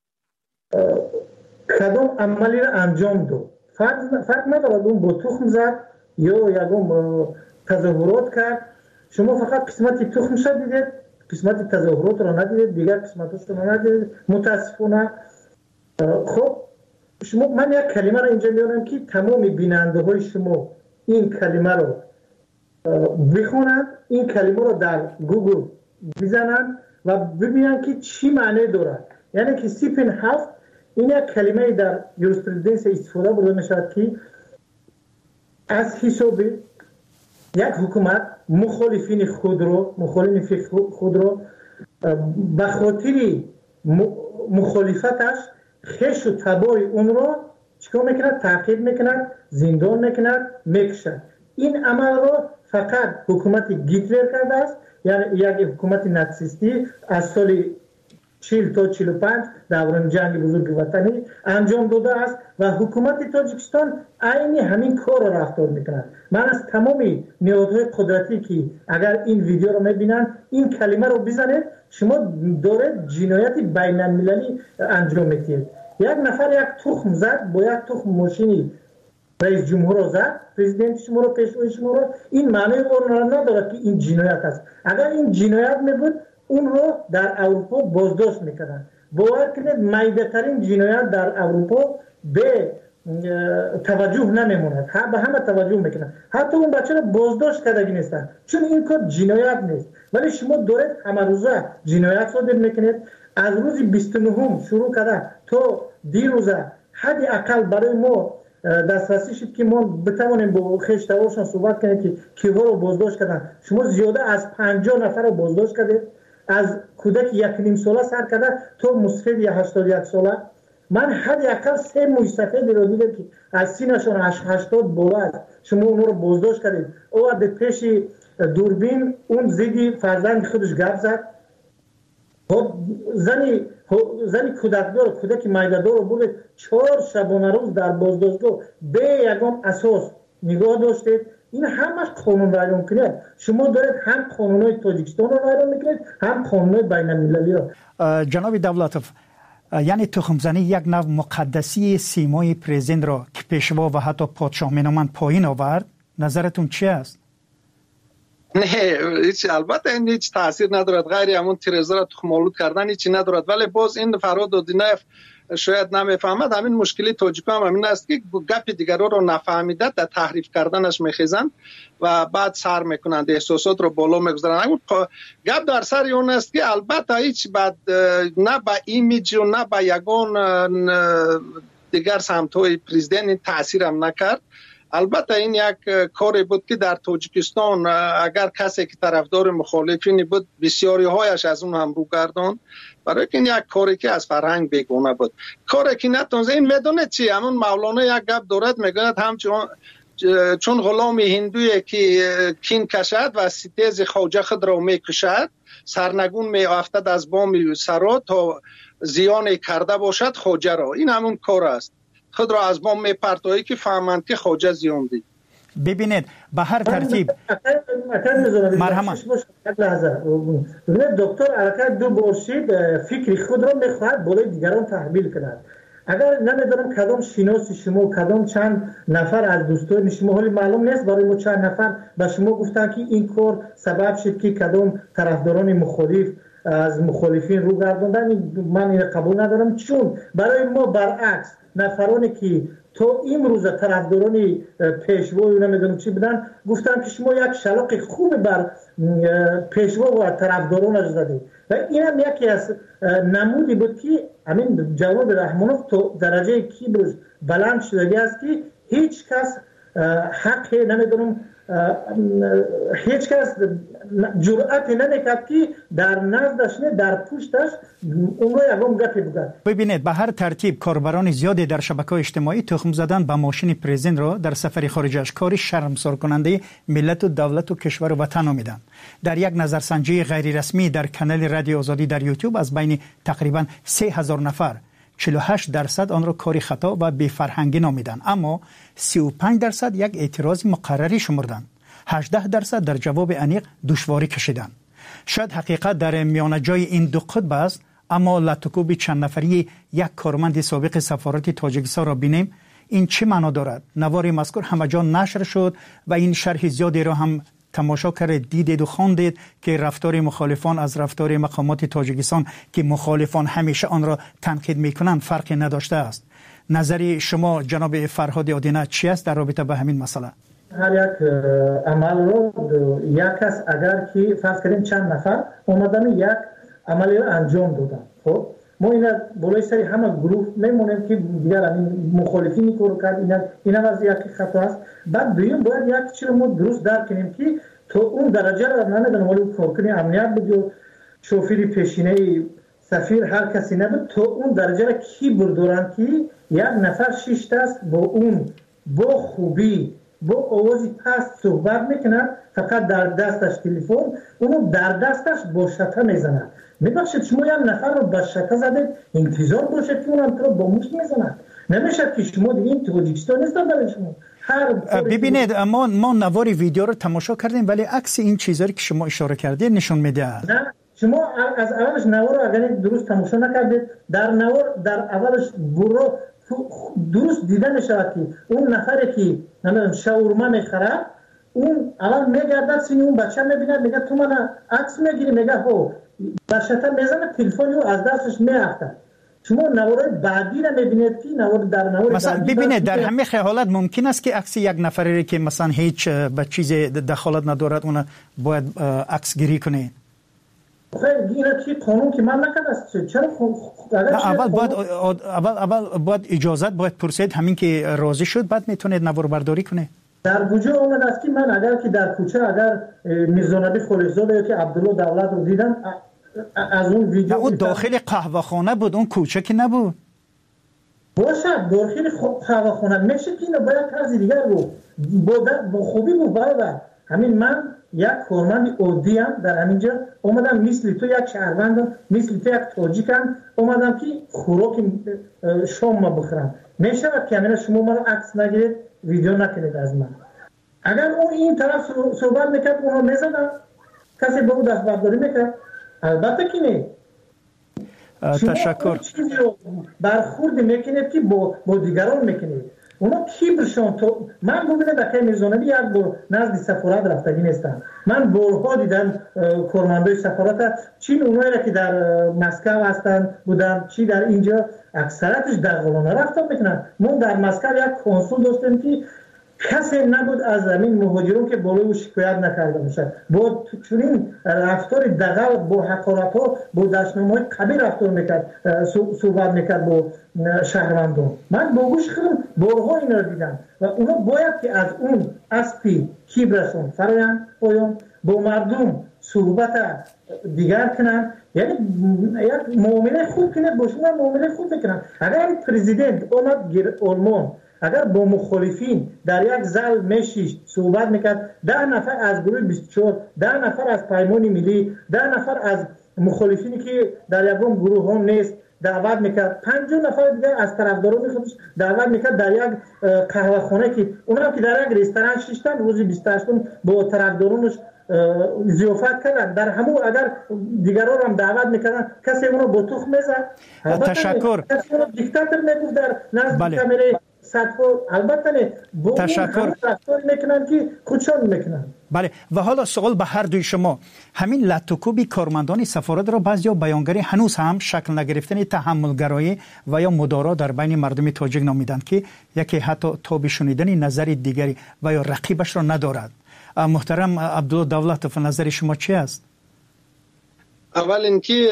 S18: کدام عملی را انجام داد فرق فرق ندارد اون با تخم زد یا یگان تظاهرات کرد، شما فقط قسمت تخم شد دیدید، قسمت تظاهرات را ندیدید، دیگر قسمتش را ندیدید متاسفانه. خب شما من یک کلمه را اینجا میارم که تمام بیننده های شما این کلمه رو بخونند، این کلمه رو در گوگل بزنند و ببینند که چی معنی دارد. یعنی که سیپن هفت این یک کلمه در یوریسپرودنس استفاده برده میشود که از حساب یک حکومت مخالفین خود رو مخالفین خود رو به خاطر مخالفتش خش و تبار اون رو چیکار میکند؟ تعقیب میکند، زندان میکند، میکشد. این عمل رو فقط حکومت گیتلر کرده است، یعنی یک حکومت ناتسیستی از سال چهل تا چهل و پنج دوران جنگ بزرگ وطنی انجام داده است و حکومت تاجیکستان عین همین کار را رفتار میکنند. من از تمام نهادهای قدرتی که اگر این ویدیو رو میبینن این کلمه رو بزنید، شما دارید جنایت بین المللی انجام میدید. یک نفر یک تخم زد با یک تخم ماشینی رئیس جمهور رو زد، پرزیدنت شما رو، پیشوای شما رو، این معنی اون را ندارد که این جنایت است. اگر این جنایت میبود اون رو در اروپا بازداشت میکنن. باور کنید میده ترین جنایت در اروپا به توجه نمیموند، به همه توجه میکنن، حتی اون بچه رو بازداشت کردگی نیستن چون این کار جنایت نیست. ولی شما دارید همه روزه جنایت صادر میکنید. از روز بیست و نهم شروع کرده تا دیروزه حد اقل برای ما دسترسی شد که ما بتوانیم با خشتوارشان صحبت کنیم که کیها رو بازداشت کردن. شما زیاده از پنجاه نفر رو بازداشت کردید، از کودک یک نیم ساله سر کرده تا مسفید یا هشتاد یک ساله. من حد اقل سه موی سفید رو دیدم که از سینشان هشتاد بالا است. شما اون رو بازداشت کردید. او به پیش دوربین اون زیدی فرزند خودش گپ زد. زنی زنی کودکدار کودک میده‌دار رو برد چهار شبانه روز در بازداشتگاه به یگام اساس نگاه داشتید. این همش قانون ویران میکنید. شما دارید هم قانونهای تاجیکستان رو ویران میکنید هم قانونهای بین المللی رو.
S5: جناب دولتوف، یعنی تخمزنی یک نوع مقدسی سیمای پرزیدنت را که پیشوا و حتی پادشاه مینامند پایین آورد، نظرتون چی است؟
S17: نه هیچ، البته این هیچ تاثیر ندارد، غیر همون تیرزه را تخم‌آلود کردن هیچی ندارد. ولی باز این فرهاد دودینایف شاید نمیفهمد. همین مشکلی تاجیکا هم همین است که گپ دیگران رو نفهمیده در تحریف کردنش میخیزند و بعد سر میکنند، احساسات رو بالا میگذارند. گپ در سر اون است که البته هیچ بعد نه با ایمیج و نه با یگان دیگر سمت‌های پرزیدنت تاثیر هم نکرد. البته این یک کاری بود که در تاجیکستان اگر کسی که طرفدار مخالفین بود بسیاری هایش از اون هم رو گردان، برای که این یک کاری که از فرهنگ بیگانه بود، کاری که نتونست. این میدونه چی، همون مولانا یک گپ دارد میگوید همچون چون غلام هندویی که کین کشد و ستیز خواجه خود را میکشد، سرنگون میافتد از بام سرا تا زیان کرده باشد خواجه را. این همون کار است، خود را از بام میپرتایی که فهمند که خواجه زیان دید.
S5: ببینید به هر ترتیب
S18: مرحمت دکتر حرکت دو باشید فکر خود را میخواهد بالای دیگران تحمیل کند. اگر نمیدونم کدام شناس شما کدام چند نفر از دوستان شما، حالی معلوم نیست برای ما چند نفر به شما گفتن که این کار سبب شد که کدام طرفداران مخالف از مخالفین رو گرداندن، من این قبول ندارم. چون برای ما برعکس نفرانی که تو امروز طرفداران پیشوا و نمیدونم چی بدن گفتن که شما یک شلاق خوب بر پیشوا و طرفدارانش زدید و این هم یکی از نمودی بود که همین جواد رحمانوف تو درجه کیبرش بلند شده است که هیچ کس حق نمیدونم هیچ کس جرأت نمیکرد که در نزدش نه در پشتش اون رو یکم گپی بگه.
S5: ببینید به هر ترتیب کاربران زیادی در شبکه‌های اجتماعی تخم زدن به ماشین پرزیدنت را در سفر خارجش کاری شرمسار کننده ملت و دولت و کشور و وطن میدن. در یک نظرسنجی غیر رسمی در کانال رادیو آزادی در یوتیوب از بین تقریبا سه هزار نفر چهل و هشت درصد آن را کاری خطا و بی فرهنگی نامیدند، اما سی و پنج درصد یک اعتراض مقرری شمردند. هجده درصد در جواب انیق دشواری کشیدند. شاید حقیقت در میانه جای این دو قطب است، اما لطکوب چند نفری یک کارمند سابق سفارت تاجیکستان را بینیم. این چه معنا دارد؟ نوار مذکور همه جا نشر شد و این شرح زیادی را هم تماشا کرد، دیدید و خواندید که رفتار مخالفان از رفتار مقامات تاجیکستان که مخالفان همیشه آن را تنقید میکنند فرقی نداشته است. نظری شما جناب فرهاد آدینه چی است در رابطه با همین مسئله؟
S18: هر یک عمل رو یک کس اگر که فرض کنیم چند نفر اومدن یک عملی رو انجام دادن، خب ما اینا بالای سری همه گروه میمونیم که دیگر این مخالفین کارو کرد، اینا اینا از یک خطا است. بعد دویم باید یک چیز ما درست درک کنیم که تو اون درجه رو نمیدونم ولی کارکنی امنیت بود، شوفیر پیشینه سفیر هر کسی نبود، تو اون درجه رو کی بردارن که یک نفر شش دست با اون با خوبی با آوازی پست صحبت میکنه، فقط در دستش تلفن، اونو در دستش با شته میزنه. میبخشید شما یک نفر رو با شته زده انتظار باشد که اونم تو با مشت میزنه. نمیشه که شما دیگه این تاجیکستان نیست برای شما.
S5: ببینید ما ما نوار ویدیو رو تماشا کردیم ولی عکس این چیزایی که شما اشاره کردید نشون میده.
S18: نه شما از اولش نوار رو اگر درست تماشا نکردید، در نوار در اولش برو درست دیده نشود که اون نفری که نمیدونم شاورما میخره اون اول میگردد سینی اون بچه میبینه میگه تو من عکس میگیری، میگه هو بچه‌تا میزنه تلفنی رو از دستش میافته. شما نوار بعدی رو میبینید که نوار در نوار
S5: مثلا ببینید در همه حالت ممکن است که عکس یک نفری که مثلا هیچ به چیز دخالت ندارد اون باید عکس گیری کنه.
S18: خیر اینا چی قانون که من نکرده است. چرا
S5: اول باید اول اول باید اجازت باید پرسید، همین که راضی شد بعد میتونید نوار برداری کنه.
S18: در وجود اون است که من اگر که در کوچه اگر میرزانبی خلیزاده یا که عبدالله دولت رو دیدم از اون ویدیو
S5: اون داخل قهوه خانه بود، اون کوچه که نبود.
S18: باشه داخل قهوه خانه میشه که اینو باید طرز دیگر رو با خوبی بود برادر. همین من یک کارمند عادی ام در همینجا اومدم مثل تو یک شهروند مثل تو یک تاجیکم اومدم که خوراک شام ما بخورم. میشه که همین شما من عکس نگیرید ویدیو نکنید از من. اگر اون این طرف صحبت میکرد اونو میزدم کسی به اون دست برداری میکرد؟ البته که نه.
S5: تشکر.
S18: چیزی رو برخورد میکنید که با, با دیگران میکنید. اونا کیبرشون تو من ببینم دکه میرزانبی یک بار نزد سفارت رفتگی نیستم. من بارها دیدم کارمندای سفارت چین اونایی که در مسکو هستن بودم چی در اینجا اکثرتش در قلانه رفتن میکنن. ما در مسکو یک کنسول داشتیم که کسی نبود از زمین مهاجرون که بالای او شکایت نکرده باشه. با چنین رفتار دغل با حقارت ها با دشنامه های قبیل رفتار میکرد، صحبت میکرد با شهروندان. من با گوش خودم بارها اینا رو دیدم و اونا باید که از اون اسپی کیبرشون فرایم پایان با مردم صحبت دیگر کنن، یعنی یک معامله خوب کنه با شما معامله خوب کنن. اگر پرزیدنت اومد گیر آلمان اگر با مخالفین در یک زل میشیش صحبت میکرد، ده نفر از گروه بیست و چهار، ده نفر از پیمان ملی، ده نفر از مخالفینی که در یکم گروه ها نیست دعوت میکرد، پنجاه نفر دیگه از طرفداران خودش دعوت میکرد در یک قهوه خانه که اونا که در یک رستوران شیشتن روز بیست و هشت با طرفدارانش ضیافت کردن. در همون اگر دیگران هم دعوت میکردن کسی اونو با تخم میزد.
S5: تشکر.
S18: کسی اونو دیکتاتور میگفت در نزد کامره صدفو. البته نه با
S5: تشکر.
S18: رفتار میکنن که خودشان میکنن.
S5: بله و حالا سوال به هر دوی شما، همین لطوکوبی کارمندان سفارت را بعضیا بیانگری هنوز هم شکل نگرفتن تحملگرایی و یا مدارا در بین مردم تاجیک نامیدند که یکی حتی تاب شنیدن نظر دیگری و یا رقیبش را ندارد. محترم عبدالله دولت، نظر شما چی است؟
S17: اول اینکه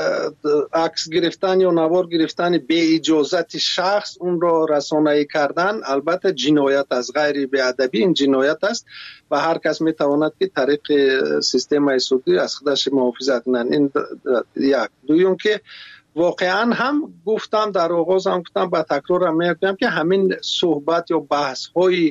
S17: عکس گرفتن یا نوار گرفتن به اجازت شخص اون رو رسانه‌ای کردن البته جنایت است، غیر بی‌ادبی این جنایت است و هر کس میتواند که طریق سیستم حسابی از خودش محافظت کنند. این یک. دوم که واقعا هم گفتم در آغاز هم گفتم با تکرار هم میگم که همین صحبت یا بحث های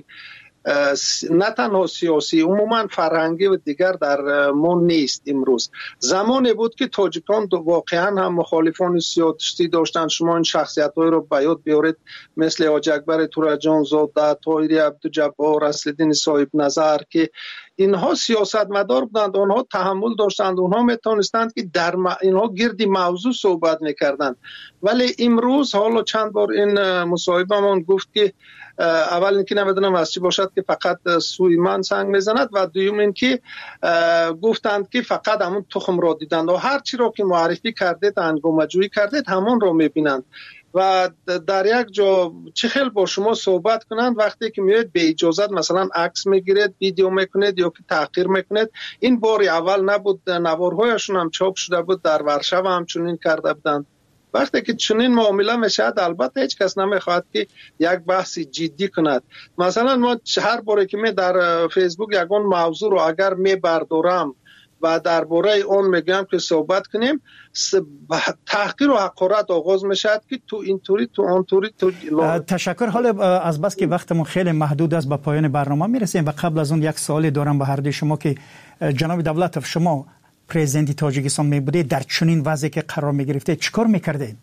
S17: نه تنها سیاسی عموما فرهنگی و دیگر در ما نیست. امروز زمانی بود که تاجیکان واقعا هم مخالفان سیاسی داشتن. شما این شخصیت های رو به یاد بیارید مثل حاج اکبر تورجان زاده، طاهری عبدالجبار، اصل‌الدین صاحب نظر که اینها سیاستمدار بودند، آنها تحمل داشتند، آنها میتونستند که در م... اینها گردی موضوع صحبت میکردند. ولی امروز حالا چند بار این مصاحبه‌مان گفت که اول اینکه نمیدونم از چی باشد که فقط سوی من سنگ میزند و دوم اینکه گفتند که فقط همون تخم را دیدند و هر چی را که معرفی کردید هنگامه جویی کردید همون را میبینند و در یک جا چه خیلی با شما صحبت کنند وقتی که میاد به اجازت مثلا عکس میگیرید، ویدیو میکنید یا که تحقیر میکنید. این باری اول نبود، نوارهایشون هم چاپ شده بود، در ورشو هم چنین کرده بودند. وقتی که چنین معامله میشد البته هیچ کس نمیخواد که یک بحث جدی کند. مثلا ما هر باره که می در فیسبوک یگان موضوع رو اگر می بردارم و و درباره اون میگم که صحبت کنیم. تحقیر و حقارت آغاز میشد که تو اینطوری تو آنطوری تو
S5: تشکر. حالا از بس که وقتمون خیلی محدود است به پایان برنامه میرسیم و قبل از اون یک سوالی دارم به هر دوی شما که جناب دولتوف شما پرزیدنت تاجیکستان می بودید، در چنین وضعی که قرار می گرفته چیکار میکردید؟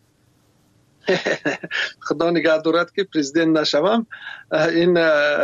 S17: خدا نگه دارد که پرزیدنت نشوم. این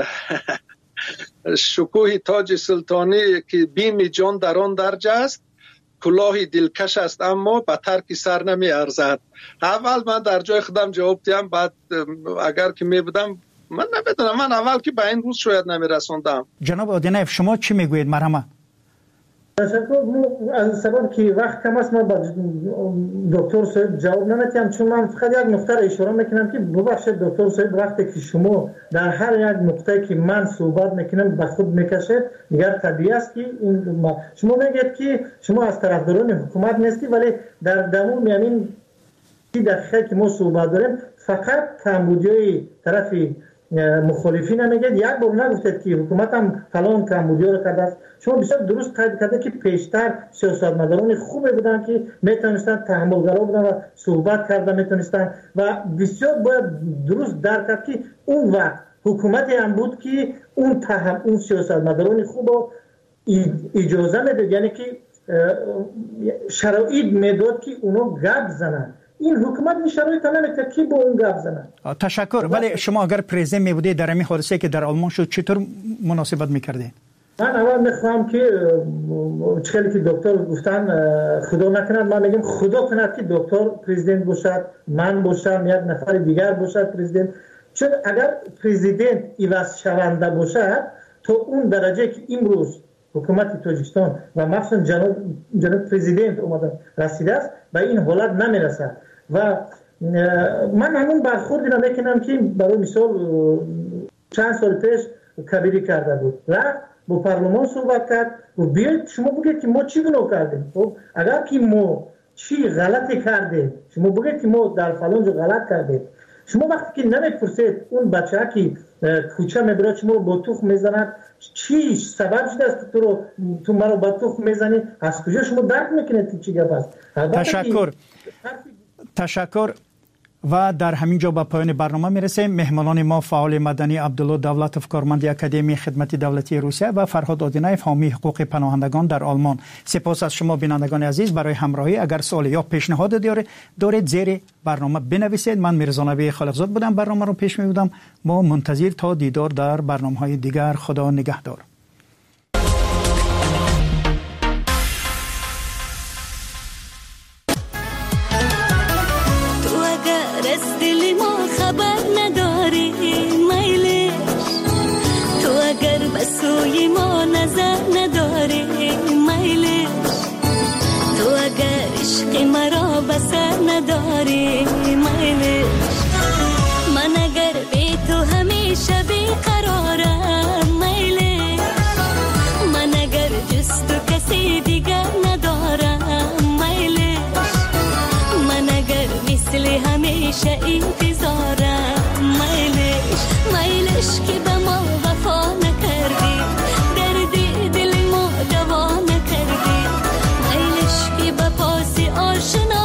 S17: شکوه تاج سلطانی که بیم جان در آن درجه است، کلاه دلکش است اما به ترک سر نمی ارزد. اول من در جای خودم جواب دیم، بعد اگر که می بودم من نمیدونم، من اول که به این روز شاید نمی رسوندم.
S5: جناب آدینایف شما چی میگویید؟ مرحمت.
S18: تشکر. از سبب که وقت کم است ما با دکتر صاحب جواب نمیتیم، چون من فقط یک نقطه را اشاره میکنم که ببخشید دکتر صاحب وقتی که شما در هر یک نقطه که من صحبت میکنم به خود میکشید دیگر طبیعی است که این شما میگید که شما از طرفداران حکومت نیستی، ولی در دمون یعنی که دقیقه که ما صحبت داریم فقط کمبودیای طرف مخالفین نمیگید. یک بار نگفتید که حکومت هم فلان کمبودیا رو کرده است. شما بسیار درست قید کرده که پیشتر سیاستمداران خوبی بودن که میتونستن تحملگرا بودن و صحبت کرده میتونستن و بسیار باید درست درک کرد که اون وقت حکومتی هم بود که اون تهم اون سیاستمداران خوب رو اجازه میداد، یعنی که شرایط میداد که اونو گپ زنن. این حکومت می شرایط نمیده که با اون گپ زنن.
S5: تشکر. ولی شما اگر پرزیدنت می بودید در این حادثه که در آلمان شد چطور مناسبت میکردین؟
S18: من اول میخوام که چخیلی که دکتر گفتن خدا نکند، من میگم خدا کند که دکتر پرزیدنت باشد، من باشم، یک نفر دیگر باشد پرزیدنت. چون اگر پرزیدنت عوض شونده باشد تا اون درجه که امروز حکومت تاجیکستان و مخصوصا جناب جناب پرزیدنت اومدن رسیده است به این حالت نمیرسد. و من همون برخوردی را میکنم که برای مثال چند سال پیش کبیری کرده بود، رفت با پارلمان صحبت کرد و بیاید شما بگید که ما چی گناه کردیم. خب اگر که ما چی غلطی کردیم شما بگید که ما در فلان جا غلط کردیم. شما وقتی که نمیپرسید اون بچه ها که کوچه میبرد شما رو با تخم میزند چی سبب شده است تو رو تو مرا با تخم میزنی، از کجا شما درک میکنید که چی گپ است؟
S5: تشکر. تشکر. و در همین جا به پایان برنامه میرسیم. مهمانان ما فعال مدنی عبدالله دولتوف کارمند اکادمی خدمت دولتی روسیه و فرهاد آدینایف حامی حقوق پناهندگان در آلمان. سپاس از شما بینندگان عزیز برای همراهی. اگر سوال یا پیشنهاد دارید زیر برنامه بنویسید. من میرزا نبی خالقزاد بودم، برنامه رو پیش میبردم. ما منتظر تا دیدار در برنامه‌های دیگر. خدا نگهدار.
S19: سوی ما نظر نداری میلش، تو اگر عشق مرا بسر نداری میلش، من اگر بی تو همیشه بیقرارم میلش، من اگر جز تو کسی دیگر ندارم میلش، من اگر مثل همیشه انتظارم میلش، میلش که به ما وفا نکردی، دردی دل ما دوا نکردی، میلش که به پاس آشنا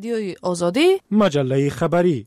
S20: رادیوی آزادی،
S13: مجله خبری.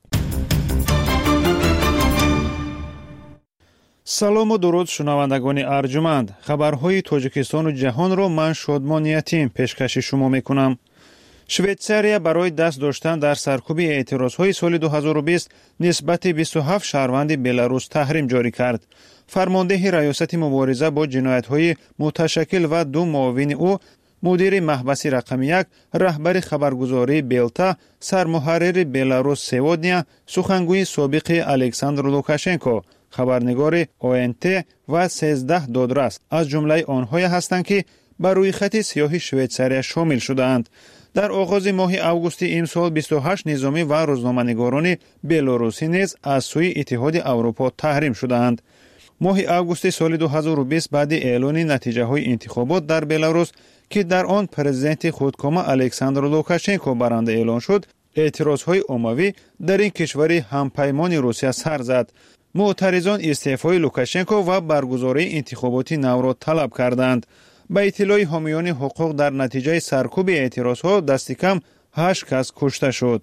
S2: سلام و درود شنوندگان ارجمند. خبرهای تاجیکستان و جهان را من شادمان یتیم پیشکش شما میکنم. شویتساریا برای دست داشتن در سرکوب اعتراضهای سال دو هزار و بیست نسبت بیست و هفت شهروند بلاروس تحریم جاری کرد. فرمانده ریاست مبارزه با جنایت‌های متشکل و دو معاون او، مدیر محبس رقم یک، رهبر خبرگزاری بیلتا، سرمحرر بلاروس سوودنیا، سخنگوی سابق الکساندر لوکاشنکو، خبرنگار او ان تی و سیزده دادرس از جمله آنهایی هستند که بر روی خط سیاه شویتساریا شامل شده‌اند. در آغاز ماه اوگوست امسال بیست و هشت نظامی و روزنامه‌نگاران بلاروسی نیز از سوی اتحاد اروپا تحریم شده‌اند. ماه اوگوست سال دو هزار و بیست بعد اعلان نتیجه‌های انتخابات در بلاروس که در آن پرزیدنت خودکامه الکساندر لوکاشنکو برنده اعلان شد، اعتراض‌های عمومی در این کشور همپیمان روسیه سر زد. معترضان استعفای لوکاشنکو و برگزاری انتخابات نو را طلب کردند. به اطلاع حامیان حقوق در نتیجه سرکوب اعتراضها دست کم هشت کس کشته شد.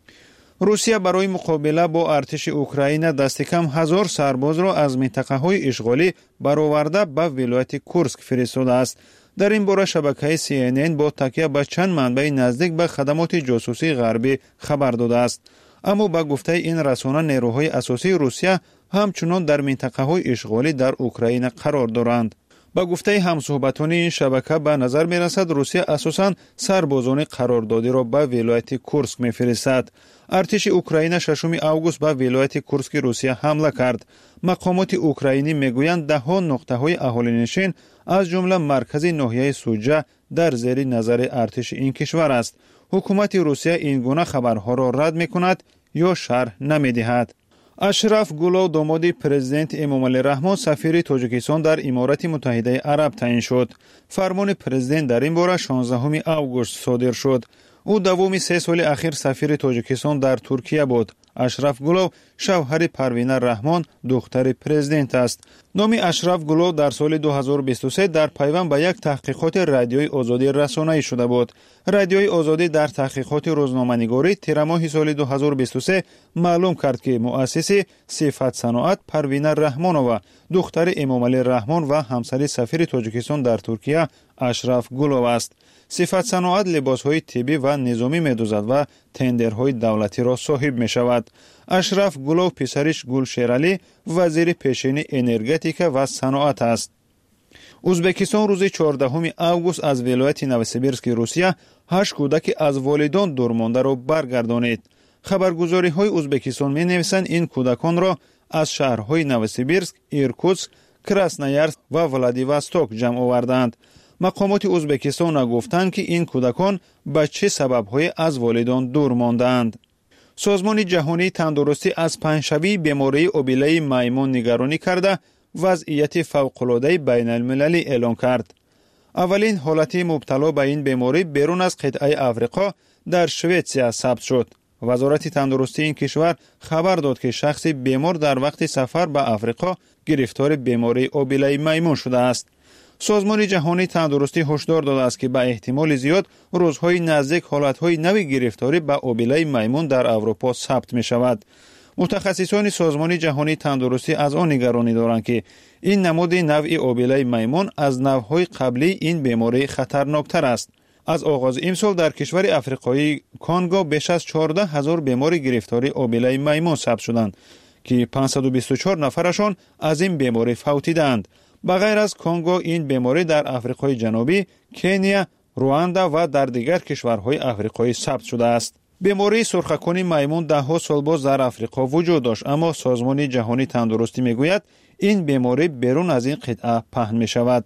S2: روسیه برای مقابله با ارتش اوکراین دست کم هزار سرباز را از منطقه های اشغالی برآورده به ولایت کورسک فرستاده است. در این باره شبکه سی ان ان با تکیه به چند منبع نزدیک به خدمات جاسوسی غربی خبر داده است. اما با گفته این رسانه نیروهای اساسی روسیه همچنان در منطقه های اشغالی در اوکراین قرار دارند. با گفته همصحبتان این شبکه به نظر می رسد روسیه اساساً سربازان قراردادی را به ولایت کورسک می فرستد. ارتش اوکراین ششم اوگوست به ولایت کورسک روسیه حمله کرد. مقامات اوکراینی می گویند ده ها نقطه های اهالی نشین از جمله مرکز ناحیه سوجه در زیر نظر ارتش این کشور است. حکومت روسیه این گونه خبرها را رد می کند یا شرح نمی دهد. اشرف گولو داماد پرزیدنت امامعلی رحمان سفیر تاجیکستان در امارات متحده عرب تعیین شد. فرمان پرزیدنت در این باره شانزدهم اوگوست صادر شد. او دوم سه سال اخیر سفیر تاجیکستان در ترکیه بود. اشرف گولو شوهر پروینه رحمان دختر پرزیدنت است. نام اشرف گولو در سال دو هزار و بیست و سه در پیوند به یک تحقیقات رادیوی آزادی رسانه‌ای شده بود. رادیوی آزادی در تحقیقات روزنامه‌نگاری تیر ماه سال دو هزار و بیست و سه معلوم کرد که مؤسس صفت صناعت پروینه رحمانова دختر امامعلی رحمان و همسر سفیر تاجیکستان در ترکیه اشرف گولو است. صفت صناعت لباس‌های طبی و نظامی می‌دوزد و تندرهای دولتی را صاحب می‌شود. اشرف گولو پسرش گل شیرالی وزیر پیشین انرژتیکا و صنعت است. ازبکستان روز چهاردهم اوگوست از ولایت نوسیبیرسک روسیه هشت کودک از والدان دورمانده را برگردانید. خبرگزاری‌های ازبکستان می‌نویسند این کودکان را از شهرهای نوسیبیرسک، ایرکوتسک، کراسنویارسک و ولادیواستوک جمع آوردند. مقامات ازبکستان گفتند که این کودکان به چه سبب‌های از والدان دور ماندند. سازمان جهانی تندرستی از پنجشنبه بیماری اوبیله میمون نگرانی کرده وضعیت فوق‌العاده بین‌المللی اعلان کرد. اولین حالت مبتلا به این بیماری بیرون از قطعه آفریقا در شویتسیا ثبت شد. وزارت تندرستی این کشور خبر داد که شخص بیمار در وقت سفر به آفریقا گرفتار بیماری اوبیله میمون شده است. سازمان جهانی تندرستی هشدار داده است که به احتمال زیاد روزهای نزدیک حالتهای نوی گرفتاری به اوبیله میمون در اروپا ثبت می شود. متخصصان سازمان جهانی تندرستی از آن نگرانی دارند که این نمود نوع اوبیله میمون از نوعهای قبلی این بیماری خطرناکتر است. از آغاز امسال در کشور افریقایی کانگو بیش از چهارده هزار بیمار گرفتاری اوبیله میمون ثبت شدند که پانصد و بیست و چهار نفرشان از این بیماری فوتیدند. به غیر از کنگو این بیماری در آفریقای جنوبی، کنیا، رواندا و در دیگر کشورهای آفریقایی ثبت شده است. بیماری سرخکان میمون ده ها سال باز در آفریقا وجود داشت، اما سازمان جهانی تندرستی میگوید این بیماری بیرون از این قطعه پهن می شود.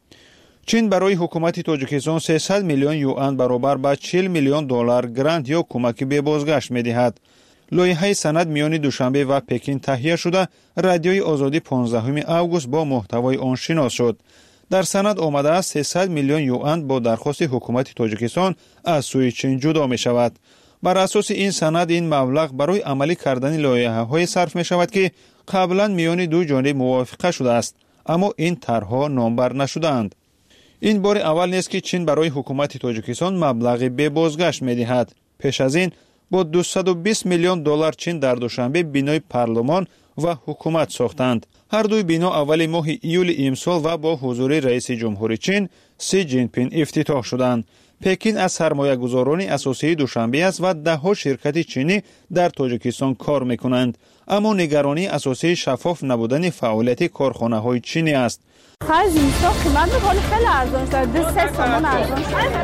S2: چین برای حکومت تاجیکستان سیصد میلیون یوان برابر با چهل میلیون دلار گرانت یا کمک به بازگشت می دهد. لایحه سند میان دوشنبه و پکین تهیه شده، رادیوی آزادی پانزدهم اوگوست با محتوای آن شناس شد. در سند آمده است سیصد میلیون یوان با درخواست حکومت تاجیکستان از سوی چین جدا می شود. بر اساس این سند این مبلغ برای عملی کردن لایحه‌های صرف می شود که قبلا میان دو جانب موافقه شده است، اما این طرح‌ها نامبر نشدند. این بار اول نیست که چین برای حکومت تاجیکستان مبلغی به بازگشت می دهد. پیش از این با دویست و بیست میلیون دلار چین در دوشنبه بینای پارلمان و حکومت ساختند. هر دوی بینا اول ماه ایول امسال و با حضور رئیس جمهوری چین سی جین پین افتتاح شدند. پکین از سرمایه‌گذاران اساسی دوشنبه است و ده ها شرکت چینی در تاجیکستان کار میکنند. اما نگرانی اساسی شفاف نبودن فعالیت کارخانه‌های چینی است.
S1: خرج اینستا قیمت می‌کنه خیلی ارزان است. سه تومان ارزان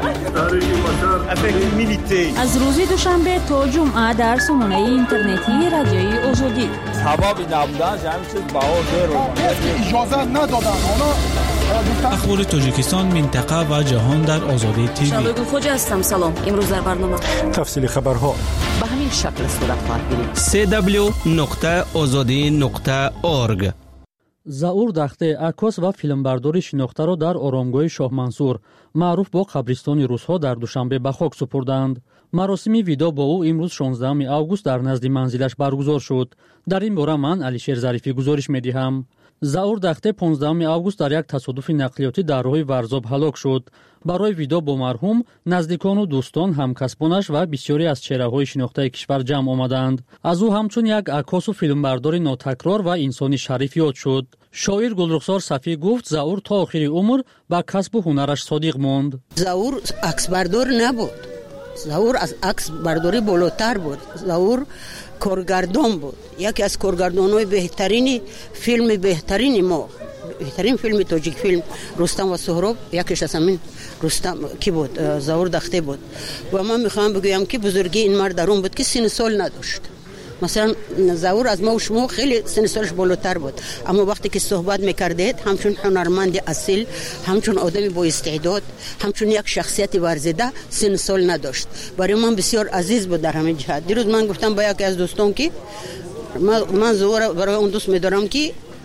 S1: است.
S3: از روز دوشنبه تا جمعه در سامانه اینترنتی رادیوی آزادی.
S4: سبب نبودن همین چیز بهار داره.
S20: اجازه ندادن.
S6: اخبار تاجیکستان، منطقه و جهان در آزادی تیوی.
S7: شادو خوجا هستم. سلام. امروز در برنامه
S13: تفصیل خبرها
S7: به همین شکل صورت خواهد گرفت.
S8: سی دبلیو نقطه آزادی نقطه اورگ.
S9: заур дахте акос ва филмбардори шинохтаро дар оромгоҳи шоҳмансур маъруф бо қабристони рӯсҳо дар душанбе ба хок супурданд. маросими видо бо ӯ имрӯз шонздаҳуми август дар назди манзилаш баргузор шуд. дар ин бора ман алишер зарифӣ гузориш медиҳам. заур дахте понздаҳуми август дар як тасодуфи нақлиётӣ дар роҳи варзоб ҳалок шуд. барои видо бо марҳум наздикону дӯстон, ҳамкасбонаш ва бисёре аз чеҳраҳои шинохтаи кишвар ҷамъ омаданд. аз ӯ ҳамчун як акосу филмбардори нотакрор ва инсони шариф ёд шуд. шоир гулрухсор сафӣ гуфт заур то охири умр ба касбу ҳунараш содиқ монд.
S10: заур аксбардор набуд. заур аз аксбардорӣ болотар буд. заур коргардон буд. яке аз коргардонҳои беҳтарини филми беҳтарини мо, беҳтарин филми тоҷик филм рустам ва суҳроб, якеш аз ҳамин рустам ки буд, заур дахте буд. ва ман мехоҳам бигӯям ки бузургии ин мард дар он буд ки синни сол надошт. مثلا زاور از ما و شما خیلی سن سالش بالاتر بود، اما وقتی که صحبت میکردید همچون هنرمند اصیل، همچون آدمی با استعداد، همچون یک شخصیت ورزیده سن سال نداشت. برای من بسیار عزیز بود در همین جهت. دیروز من گفتم با یکی از دوستان که من زاور برای اون دوست میدارم که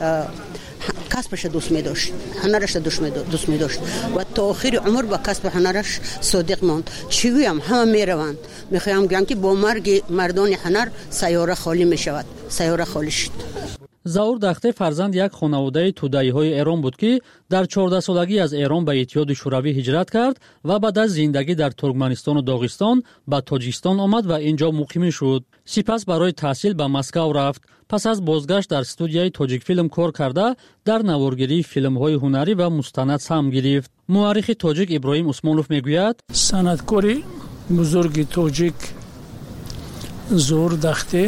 S10: کسبش دوست می داشت، هنرش دوست می داشت و تا آخر عمر با کسب هنرش صادق ماند. چی گویم؟ همه می روند. می خواهم بگم که با مرگ مردان هنر سیاره خالی می شود. سیاره خالی شد.
S9: заур дахте фарзанд як хонаводаи тӯдаиҳои эрон буд ки дар чордаҳсолагӣ аз эрон ба иттиҳоди шӯравӣ ҳиҷрат кард ва баъд аз зиндагӣ дар туркманистону доғистон ба тоҷикистон омад ва ин ҷо муқимӣ шуд. сипас барои таҳсил ба Москав рафт. пас аз бозгашт дар студияи тоҷикфилм кор карда дар наворгирии филмҳои ҳунарӣ ва мустанад сам гирифт. муаррихи тоҷик Иброҳим Усмонов мегӯяд:
S11: санъаткори бузурги тоҷик заур дахте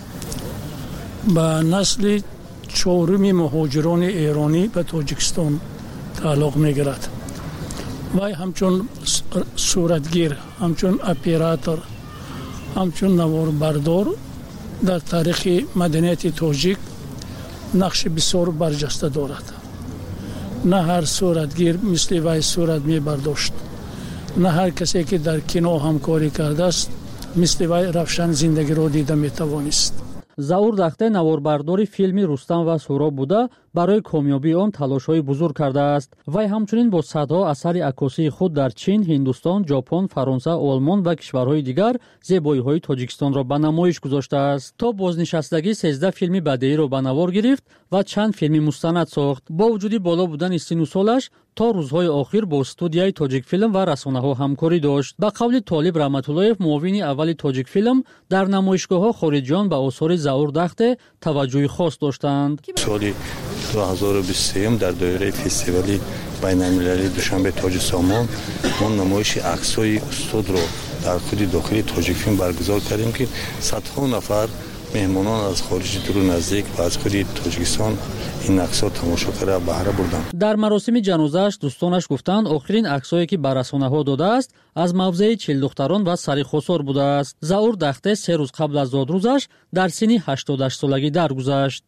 S11: ба насли чорumi муҳоҷирони эронӣ ба тоҷикистон тааллуқ мегирад. вай ҳамчун суратгир, ҳамчун оператор, ҳамчун наворбардор дар таърихи маданияти тоҷик нақши бисёр барҷаста дорад. на ҳар суратгир мисли вай сурат мебардошт. на ҳар касе ки дар кино ҳамкорӣ кардааст мисли вай равшан зиндагиро дида метавонист.
S9: заур дахте наворбардори филми рустам ва суҳроб буда барои комёбии он талошҳои бузург кардааст. вай ҳамчунин бо садҳо асари акосии худ дар чин, ҳиндустон, ҷопон, фаронса, олмон ва кишварҳои дигар зебоиҳои тоҷикистонро ба намоиш гузоштааст. то бознишастагӣ сездаҳ филми бадеиро ба навор гирифт ва чанд филми мустанад сохт. бо вуҷуди боло будани сину солаш то рӯзҳои охир бо студияи тоҷикфилм ва расонаҳо ҳамкорӣ дошт. ба қавли Толиб Раҳматуллоев, муовини аввали тоҷикфилм, дар намоишгоҳҳо хориҷиён ба осори заур дахте таваҷҷӯҳи хос доштанд.
S12: соли ду ҳазору бисту сеюм дар доираи фестивали байналмилалии душанбе тоҷи сомон мо намоиши аксҳои устодро дар худи дохили тоҷикфилм баргузор кардем ки садҳо нафар меҳмонон аз хориҷи дуру наздик ва аз худи тоҷикистон ин аксҳо тамошо карда баҳра бурданд. дар маросими ҷанозааш дӯстонаш гуфтанд охирин аксҳое ки ба расонаҳо додааст аз мавзеи чилдухтарон ва сари хосор будааст. заур дахте се рӯз қабл аз зодрӯзаш дар синни ҳаштодашсолагӣ даргузашт.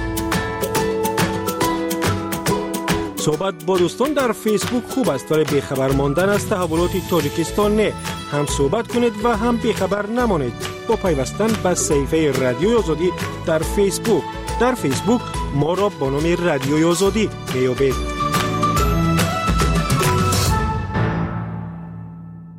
S13: صحبت با دوستان در فیسبوک خوب است ولی بیخبر ماندن از تحولات تاجیکستان نه. هم صحبت کنید و هم بیخبر نمانید با پیوستن به صفحه رادیوی آزادی در فیسبوک. در فیسبوک ما را با نام رادیوی آزادی میابید.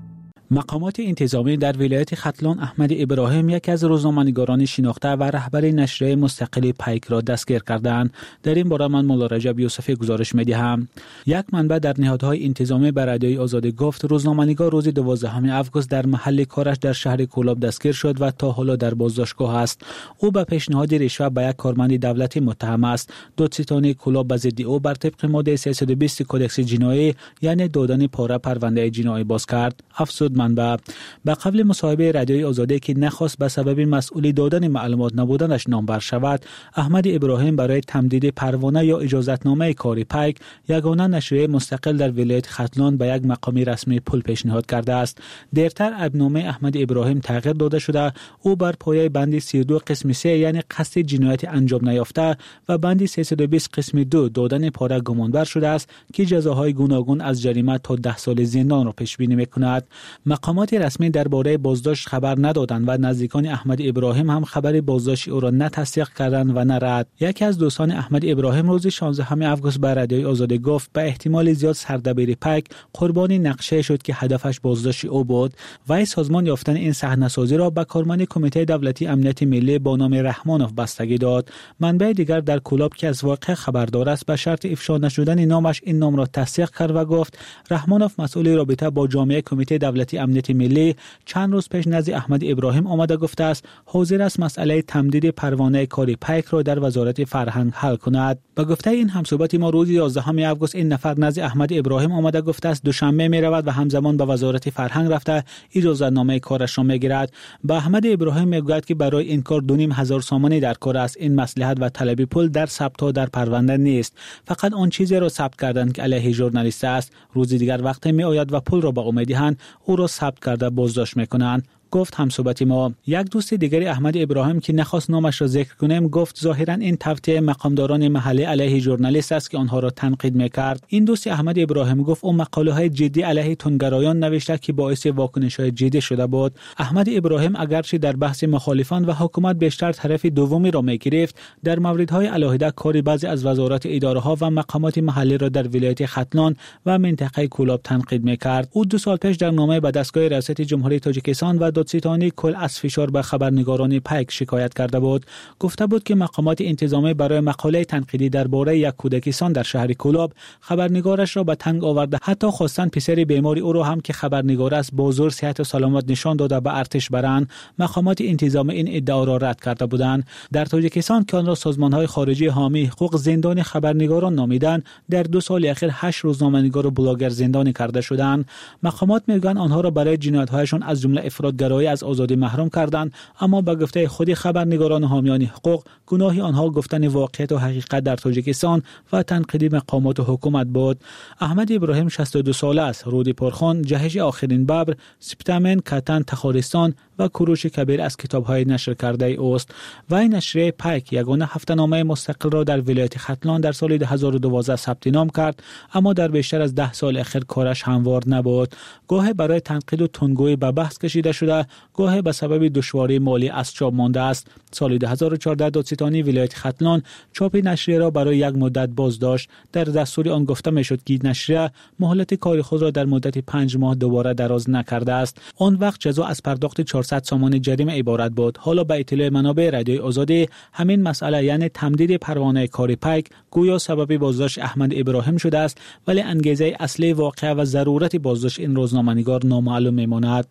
S6: مقامات انتظامی در ولایت ختلان احمد ابراهیم یک از روزنامه‌نگاران شناخته و رهبر نشریه مستقل پیک را دستگیر کردند. در این باره من مولا رجب یوسفی گزارش می‌دهم. یک منبع در نهادهای انتظامی به رادیوی آزادی گفت روزنامه‌نگار روز دوازدهم آگوست در محل کارش در شهر کولاب دستگیر شد و تا حالا در بازداشتگاه است. او به پیشنهاد رشوه به یک کارمند دولتی متهم است. دادستانی کولاب به ضد او بر طبق ماده سیصد و بیست کدکس جنایی یعنی دادن پاره پرونده جنایی باز کرد. افزود منبع به قبل مصاحبه رادیوی آزادی که نخواست به سبب مسئول دادن معلومات نبودنش نامبر شود، احمد ابراهیم برای تمدید پروانه یا اجازتنامه کاری پیک یگانه نشریه مستقل در ولایت ختلان به یک مقام رسمی پول پیشنهاد کرده است. دیرتر ابنامه احمد ابراهیم تغییر داده شده. او بر پایه بند سی و دو قسم سه یعنی قصد جنایت انجام نیافته و بند سیصد و بیست قسم دو دادن پاره گمانبر شده است که جزاهای گوناگون از جریمه تا ده سال زندان را پیش بینی می‌کند. مقامات رسمی درباره بازداشت خبر ندادند و نزدیکان احمد ابراهیم هم خبر بازداشت او را نه تصدیق کردند و نه رد. یکی از دوستان احمد ابراهیم روز شانزدهم آگوست به رادیوی آزادی گفت به احتمال زیاد سردبیر پیک قربان نقشه شد که هدفش بازداشت او بود. وی سازمان یافتن این صحنه‌سازی را به کارمند کمیته دولتی امنیت ملی با نام رحمانوف بستگی داد. منبع دیگر در کولاب که از واقع خبردار است به شرط افشا نشدن نامش این نام را تصدیق کرد و گفت رحمانوف مسئول رابطه با جامعه کمیته دولتی امنیت ملی چند روز پیش نزد احمد ابراهیم آمده گفته است حاضر است مسئله تمدید پروانه کاری پیک را در وزارت فرهنگ حل کند. با گفته این همصحبت ما روز یازدهم آگوست این نفر نزد احمد ابراهیم آمده گفته است دوشنبه می رود و همزمان به وزارت فرهنگ رفته اجازه‌نامه کارش را میگیرد. با احمد ابراهیم میگوید که برای این کار دو نیم هزار سامانی در کار است. این مصلحت و طلب پول در ثبت در پرونده نیست، فقط آن چیزی را ثبت کردند که علیه ژورنالیست است. روز دیگر وقتی می آید و پول را به او میدهند او را ثبت کرده بازداشت میکنند. گفت همصحبت ما. یک دوست دیگری احمد ابراهیم که نخواست نامش را ذکر کنیم گفت ظاهرا این توطئه مقامداران محلی علیه ژورنالیست است که آنها را تنقید میکرد. این دوست احمد ابراهیم گفت او مقاله های جدی علیه تندگرایان نوشته که باعث واکنش های جدی شده بود. احمد ابراهیم اگرچه در بحث مخالفان و حکومت بیشتر طرف دومی را میگرفت، در موردهای علاهده کاری بعضی از وزارات اداره ها و مقامات محلی را در ولایت ختلان و منطقه کولاب تنقید میکرد. او دو سال پیش در نامه به دستگاه ریاست جمهوری تاجیکستان و دادستانی کل از فشار به خبرنگاران پیک شکایت کرده بود. گفته بود که مقامات انتظامی برای مقاله تنقیدی درباره یک کودکستان در شهر کولاب خبرنگارش را به تنگ آورده، حتی خواستند پسر بیماری او را هم که خبرنگار است با زور صحت و سلامت نشان داده به ارتش برند. مقامات انتظامی این ادعا را رد کرده بودند. در تاجیکستان که آن را سازمان‌های خارجی حامی حقوق زندان خبرنگاران نامیدند، در دو سال اخیر هشت روزنامه‌نگار و بلاگر زندانی کرده شدند. مقامات میگویند آنها را برای جنایت‌هایشان از جمله افراط‌گرایی از آزادی محروم کردند، اما به گفته خود خبرنگاران و حامیان حقوق گناه آنها گفتن واقعیت و حقیقت در تاجیکستان و تنقید مقامات و حکومت بود. احمد ابراهیم شصت و دو ساله است. رودی پرخان، جهش آخرین ببر، سپتامن، کتن، تخارستان و کوروش کبیر از کتاب‌های نشر کرده اوست. و این نشریه پیک یگانه هفته‌نامه مستقل را در ولایت ختلان در سال دو هزار و دوازده ثبت نام کرد، اما در بیشتر از ده سال اخیر کارش هموار نبود. گاه برای تنقید و تندگویی به بحث کشیده شده، گاه به سبب دشواری مالی از چاپ مانده است. سال دو هزار و چهارده دادستانی ولایت ختلان چاپ نشریه را برای یک مدت بازداشت. در دستور آن گفته میشد که نشریه مهلت کار خود را در مدت پنج ماه دوباره دراز نکرده است. آن وقت جزا از پرداخت چهارصد سامان جریمه عبارت بود. حالا به اطلاع منابع رادیوی آزادی همین مسئله یعنی تمدید پروانه کار پیک گویا سبب بازداشت احمد ابراهیم شده است، ولی انگیزه اصلی واقعه و ضرورت بازداشت این روزنامه‌نگار نامعلوم میماند.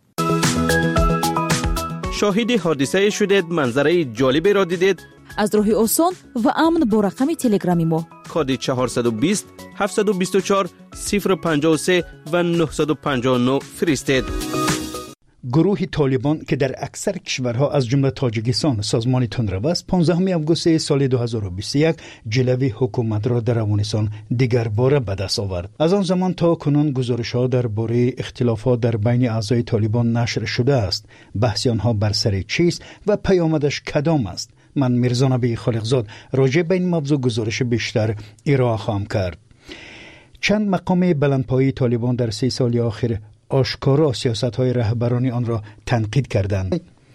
S8: شاهد حادثه شدید، منظره جالبی را دیدید؟
S3: از راه آسان و امن با رقم تلگرامی ما
S8: کد چهارصد و بیست هفتصد و بیست و چهار صفر پنجاه و سه و نهصد و پنجاه و نه فرستید.
S5: گروه طالبان که در اکثر کشورها از جمله تاجیکستان سازمان تندرو است، پانزدهم آگوست سال دو هزار و بیست و یک جلوی حکومت را در افغانستان دیگر باره به دست آورد. از آن زمان تا کنون گزارش‌ها درباره اختلافات در بین اعضای طالبان نشر شده است. بحث آنها بر سر چیست و پیامدش کدام است؟ من میرزا نبی خالقزاد راجع به این موضوع گزارش بیشتر ارائه خواهم کرد. چند مقام بلندپایه طالبان در سه سال آخر آشکارا سیاست‌های رهبران آن را تنقید کردند.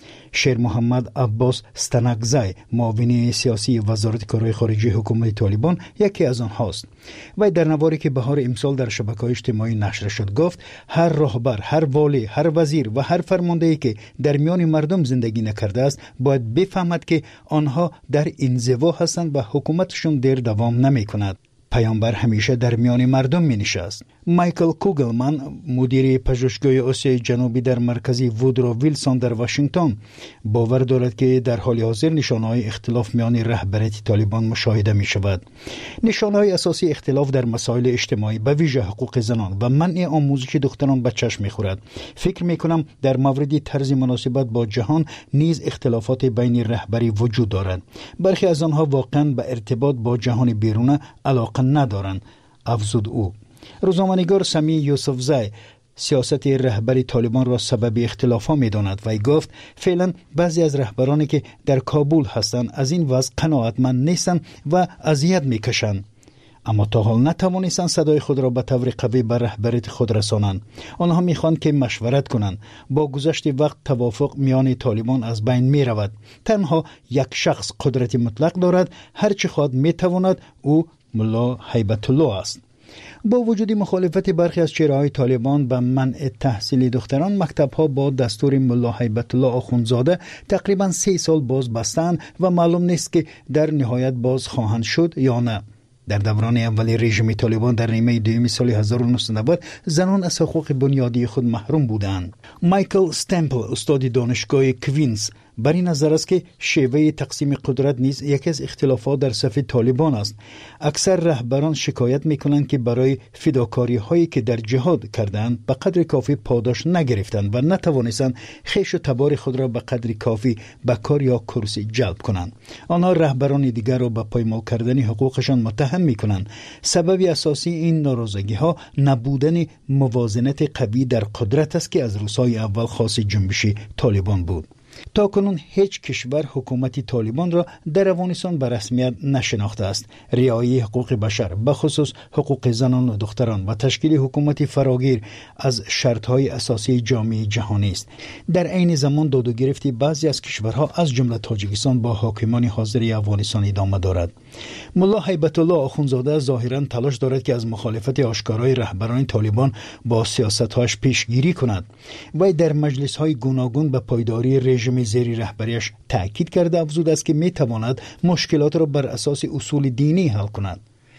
S5: شیر محمد عباس ستنکزی معاون سیاسی وزارت کارهای خارجه حکومت طالبان یکی از آنهاست. و در نواری که بهار امسال در شبکه‌های اجتماعی نشر شد گفت هر راهبر، هر والی، هر وزیر و هر فرماندهی که در میان مردم زندگی نکرده است باید بفهمد که آنها در انزوا هستند و حکومتشون دیر دوام نمی کند. پیامبر همیشه در میان مردم می نشست. مایکل کوگلمن مدیر پژوهشگاه آسیای جنوبی در مرکز وودرو ویلسون در واشنگتن باور دارد که در حال حاضر نشانه‌های اختلاف میان رهبریت طالبان مشاهده می شود. نشانه‌های اساسی اختلاف در مسائل اجتماعی به ویژه حقوق زنان و منع آموزش دختران به چشم می خورد. فکر می کنم در مورد طرز مناسبت با جهان نیز اختلافات بین رهبری وجود دارد. برخی از آنها واقعا به ارتباط با جهان بیرون علاقه ندارند، افزود او. روزنامه‌نگار سمی یوسفزی سیاست رهبری طالبان را سبب اختلاف ها می داند و گفت فعلا بعضی از رهبرانی که در کابل هستند از این وضع قناعتمند نیستند و اذیت می کشند. اما تا حال نتوانستند صدای خود را به طور قوی به رهبریت خود رسانند. آنها میخواهند که مشورت کنند. با گذشت وقت توافق میان طالبان از بین می رود. تنها یک شخص قدرت مطلق دارد، هر چه خواهد میتواند، او ملا هیبت الله است. با وجود مخالفت برخی از چهره‌های طالبان به منع تحصیل دختران، مکتب‌ها با دستور ملا هیبت الله آخوندزاده تقریباً سه سال باز بستند و معلوم نیست که در نهایت باز خواهند شد یا نه. در دوران اولی رژیم طالبان در نیمه دوم سال هزار و نهصد و نود زنان از حقوق بنیادی خود محروم بودند. مایکل استمپل استاد دانشگاه کوینز بر این نظر است که شیوه تقسیم قدرت نیز یکی از اختلافات در صف طالبان است. اکثر رهبران شکایت می‌کنند که برای فداکاری‌هایی که در جهاد کردند به قدر کافی پاداش نگرفتند و نتوانستند خویش و تبار خود را به قدر کافی به کار یا کرسی جلب کنند. آنها رهبران دیگر را به پایمال کردن حقوقشان متهم می‌کنند. سبب اساسی این ناراضگی‌ها نبودن موازنت قوی در قدرت است که از روزهای اول خاص جنبش طالبان بود. تا کنون هیچ کشور حکومت طالبان را در افغانستان به رسمیت نشناخته است. رعایت حقوق بشر، به خصوص حقوق زنان و دختران و تشکیل حکومت فراگیر از شرطهای اساسی جامعه جهانی است. در عین زمان داد و گرفت بعضی از کشورها از جمله تاجیکستان با حاکمان حاضر افغانستان ادامه دارد. ملا هیبت الله آخوندزاده ظاهرا تلاش دارد که از مخالفت آشکارای رهبران طالبان با سیاست‌هاش پیشگیری کند. وی در مجلس‌های گوناگون به پایداری رژیم زیر رهبریش تأکید کرده افزود است که می تواند مشکلات را بر اساس اصول دینی حل کند.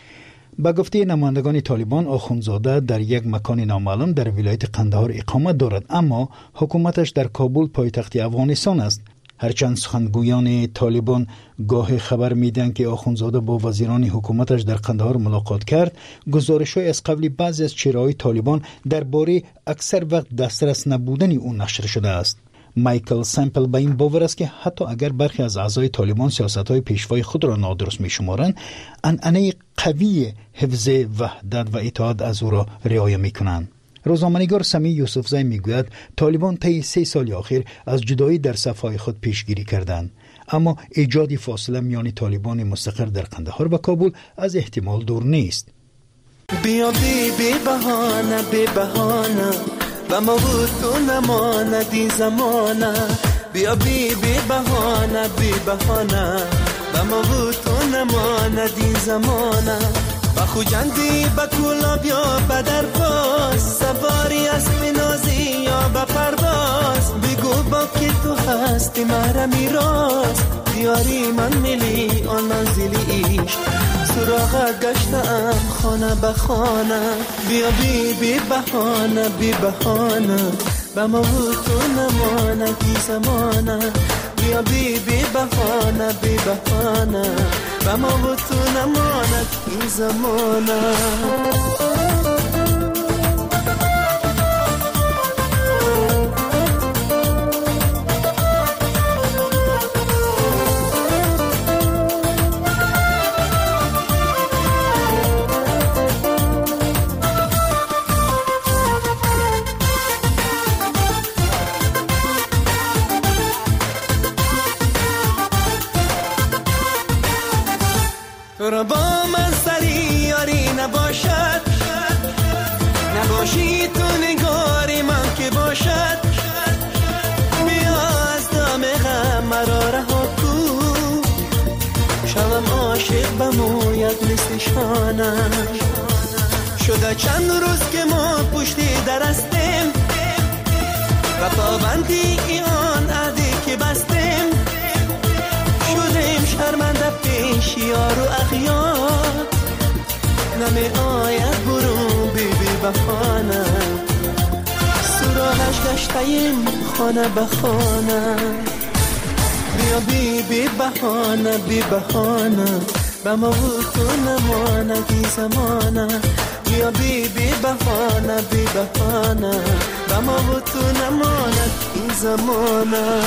S5: به گفته نمایندگان طالبان، آخوندزاده در یک مکان نامعلوم در ولایت قندهار اقامت دارد، اما حکومتش در کابل پایتخت افغانستان است. هرچند سخنگویان طالبان گاه خبر میدن که آخوندزاده با وزیران حکومتش در قندهار ملاقات کرد، گزارش‌های از قبل بعضی از چهره‌های طالبان درباره اکثر وقت دسترس نبودن او نشر شده است. مایکل سمپل به این باور است که حتی اگر برخی از اعضای طالبان سیاست‌های پیشوای خود را نادرست می‌شمارند، عنعنه قوی حفظ وحدت و اتحاد از او را رعایت می‌کنند. روزنامه‌نگار سمی یوسفزی میگوید طالبان طی سه سال اخیر از جدایی در صف‌های خود پیشگیری کردند، اما ایجاد فاصله میان طالبان مستقر در قندهار و کابل از احتمال دور نیست.
S14: بیا بی بی بهانه بی بهانه و ما بود تو نماندی زمانه، بیا بی بی بهانه بی بهانه و ما بود تو نماندی زمانه، با خوجندی با کولا بیا با درباز، سواری اسب نازی یا با پرواز، بگو با که تو هستی مرا میراز، دیاری من ملی آن منزلی ایش، سراغت گشتم خانه به خانه، بیا بی بی بهانه بی بهانه با ما بود تو نمانه کی زمانه، بیا بی بی بهانه بی بهانه و ما بود تو نماند این زمانه. تو را با من سری یاری نباشد، بهانه شده چند روز که ما پشتی در هستیم و پابندی ایان عهدی که بستیم شدیم شرمنده پیش یار و اغیار نمی آید برو بی بی بخانه سراغش گشتیم خانه به خانه بیا بی بی بهانه بی بهانه به ما و تو نمانه بی زمانه بیا بی بی بهانه بی بهانه به ما و تو نمانه بی زمانه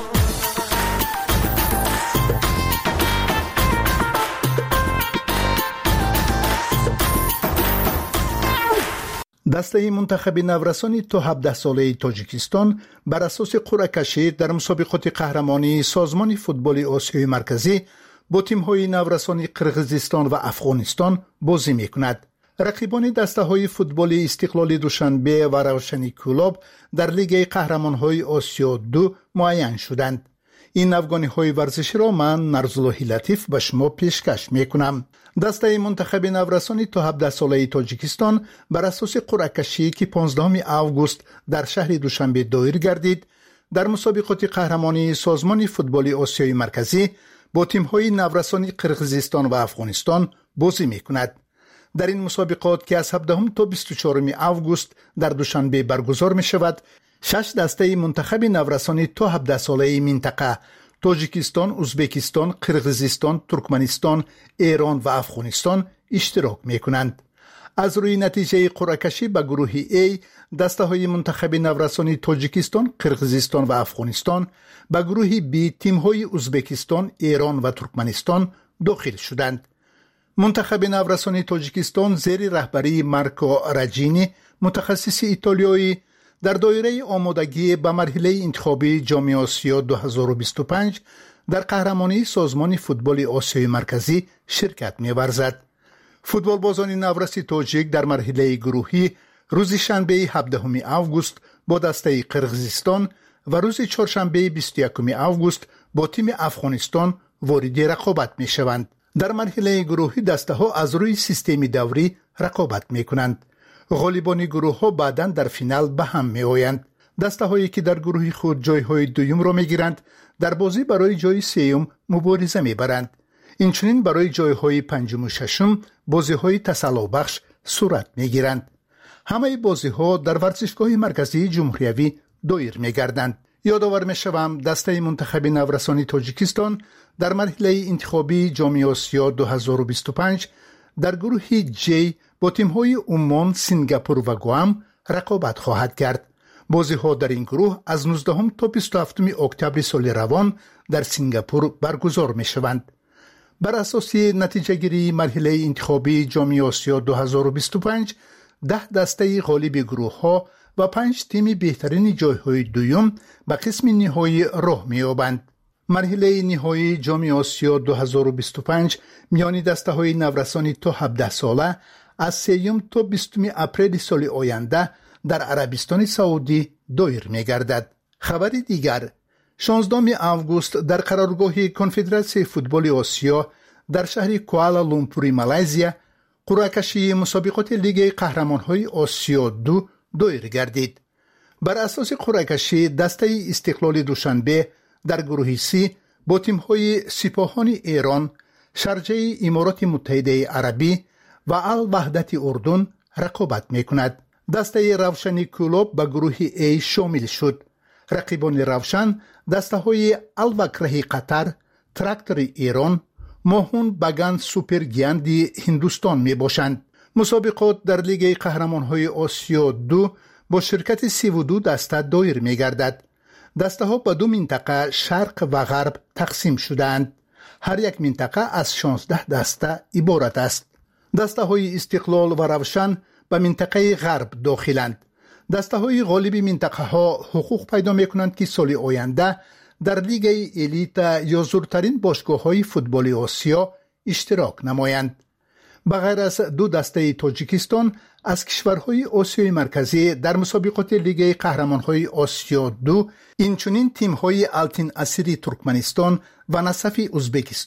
S15: دسته منتخب نورسانی تا هفده ساله تاجیکستان بر اساس قرعه کشی در مسابقات قهرمانی سازمان فوتبال آسیای مرکزی با تیم‌های نورسانی قرقیزستان و افغانستان بازی می‌کند. رقیبان دسته‌های فوتبال استقلال دوشنبه و روشنی کلاب در لیگ قهرمان‌های آسیا دو معین شدند. این افغانی‌های ورزشی را من نرزالله لطیف به شما پیشکش می‌کنم. دسته منتخب نورسانی تا هفده ساله تاجیکستان بر اساس قرعه کشی که پانزدهم آگوست در شهر دوشنبه دایر گردید در مسابقات قهرمانی سازمان فوتبال آسیای مرکزی با تیم‌های نورسانی قرقیزستان و افغانستان بازی می‌کند. در این مسابقات که از هفدهم تا بیست و چهارم آگوست در دوشنبه برگزار می‌شود، شش دسته منتخب نورسانی تا هفده ساله منطقه تاجیکستان، ازبکستان، قرقیزستان، ترکمنستان، ایران و افغانستان اشتراک می‌کنند. از روی نتیجه قرعه کشی به گروه A دسته های منتخب نورسانی تاجیکستان، قرقیزستان و افغانستان به گروه B تیم های ازبکستان، ایران و ترکمنستان داخل شدند. منتخب نورسانی تاجیکستان زیر رهبری مارکو راجینی متخصص ایتالیایی در دایره آمادگی به مرحله انتخابی جام آسیا دو هزار و بیست و پنج در قهرمانی سازمان فوتبال آسیای مرکزی شرکت می‌ورزد. فوتبال بازان نورسی تاجیک در مرحله گروهی روز شنبه هفدهم آگوست با دسته قرقیزستان و روز چهارشنبه بیست و یکم آگوست با تیم افغانستان وارد رقابت می‌شوند. در مرحله گروهی دسته ها از روی سیستم دوری رقابت می‌کنند. غالبان گروه ها بعداً در فینال به هم می آیند. دسته هایی که در گروه خود جای های دویم را می گیرند در بازی برای جای سیوم مبارزه می برند. اینچنین برای جای های پنجم و ششم بازی های تسلا بخش صورت می گیرند. همه بازی ها در ورزشگاه مرکزی جمهوری دایر می گردند. یادآور می شوم دسته منتخب نورسانی تاجیکستان در مرحله انتخابی جام آسیا دو هزار و بیست و پنج در گروه جی با تیم‌های عمان، سنگاپور و گوام رقابت خواهد کرد. بازی‌ها در این گروه از نوزدهم تا بیست و هفتم اکتبر سال روان در سنگاپور برگزار می‌شوند. بر اساس نتیجه‌گیری مرحله انتخابی جام آسیا دو هزار و بیست و پنج ده دسته غالب گروه‌ها و پنج تیم بهترین جای‌های دوم به قسم نهایی راه می‌یابند. مرحله نهایی جام آسیا دو هزار و بیست و پنج میان دسته‌های نورسانی تا هفده ساله از سوم تا بیستم اپریل سال آینده در عربستان سعودی دایر می‌گردد. خبر دیگر شانزدهم آگوست در قرارگاه کنفدراسیون فوتبال آسیا در شهر کوالالامپور مالزیا قرعه کشی مسابقات لیگ قهرمان‌های آسیا دو دایر گردید. بر اساس قرعه کشی دسته استقلال دوشنبه در گروه سی با تیم‌های سپاهان ایران، شارجه امارات متحده عربی و الوحدت اردن رقابت می‌کند. دسته روشنی کلوب به گروه A شامل شد. رقیبان روشن دسته‌های الوکره قطر، تراکتور ایران، ماهون بگان سوپر گیاندی هندوستان میباشند. مسابقات در لیگ قهرمان‌های آسیا دو با شرکت سی و دو دسته دایر می‌گردد. دسته ها به دو منطقه شرق و غرب تقسیم شدند. هر یک منطقه از شانزده دسته عبارت است. دسته های استقلال و روشن به منطقه غرب داخلند. دسته های غالب منطقه ها حقوق پیدا می کنند که سال آینده در لیگ الیت یا زورترین باشگاه های فوتبال آسیا اشتراک نمایند. بغیر از دو دسته تاجیکستان از کشورهای آسیای مرکزی در مسابقات لیگ قهرمانهای آسیا دو اینچنین تیم‌های التین اسیری ترکمنستان و نصف ازبکستان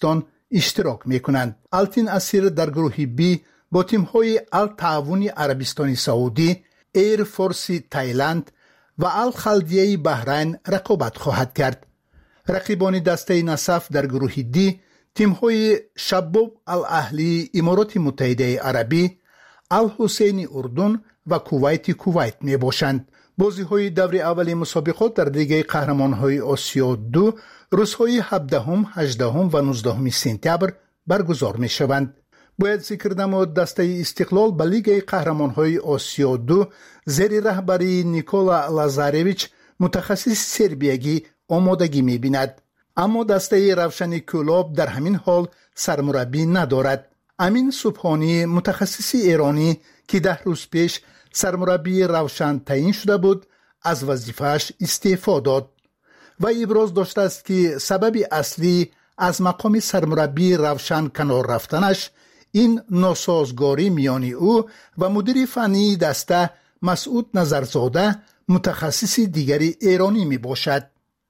S15: اشتراک می کنند. التین اسیر در گروه بی با تیم‌های التعاونی عربستان سعودی، ایر فورس تایلند و الخلدیه بحرین رقابت خواهد کرد. رقیبان دسته نصف در گروه دی تیم‌های شباب الاهلی امارات متحده عربی، الحسین اردن و کویت کویت می باشند. بازی‌های دور اول مسابقات در لیگ قهرمان‌های آسیا دو روزهای هفدهم، هجدهم و نوزدهم سپتامبر برگزار می‌شوند. باید ذکر نمود دسته استقلال به لیگ قهرمان‌های آسیا دو زیر رهبری نیکولا لازارویچ متخصص سربیایی آمادگی می‌بیند. اما دسته روشن کلوب در همین حال سرمربی ندارد. امین سبحانی متخصص ایرانی که ده روز پیش سرمربی روشن تعیین شده بود از وظیفه‌اش استعفا داد و ابراز داشته است که سبب اصلی از مقام سرمربی روشن کنار رفتنش این ناسازگاری میان او و مدیر فنی دسته مسعود نظرزاده متخصص دیگری ایرانی می باشد.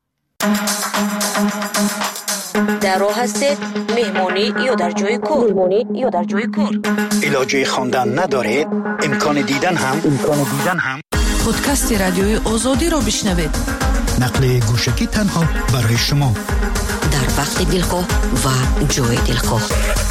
S16: در راه هستید مهمانی یا در جای کار مهمانی یا در جای کار
S5: علاجه خواندن ندارید امکان دیدن هم امکان دیدن هم
S7: پادکست رادیوی آزادی را بشنوید.
S5: نقل گوشکی تنها برای شما
S7: در وقت دلخواه و جای دلخواه.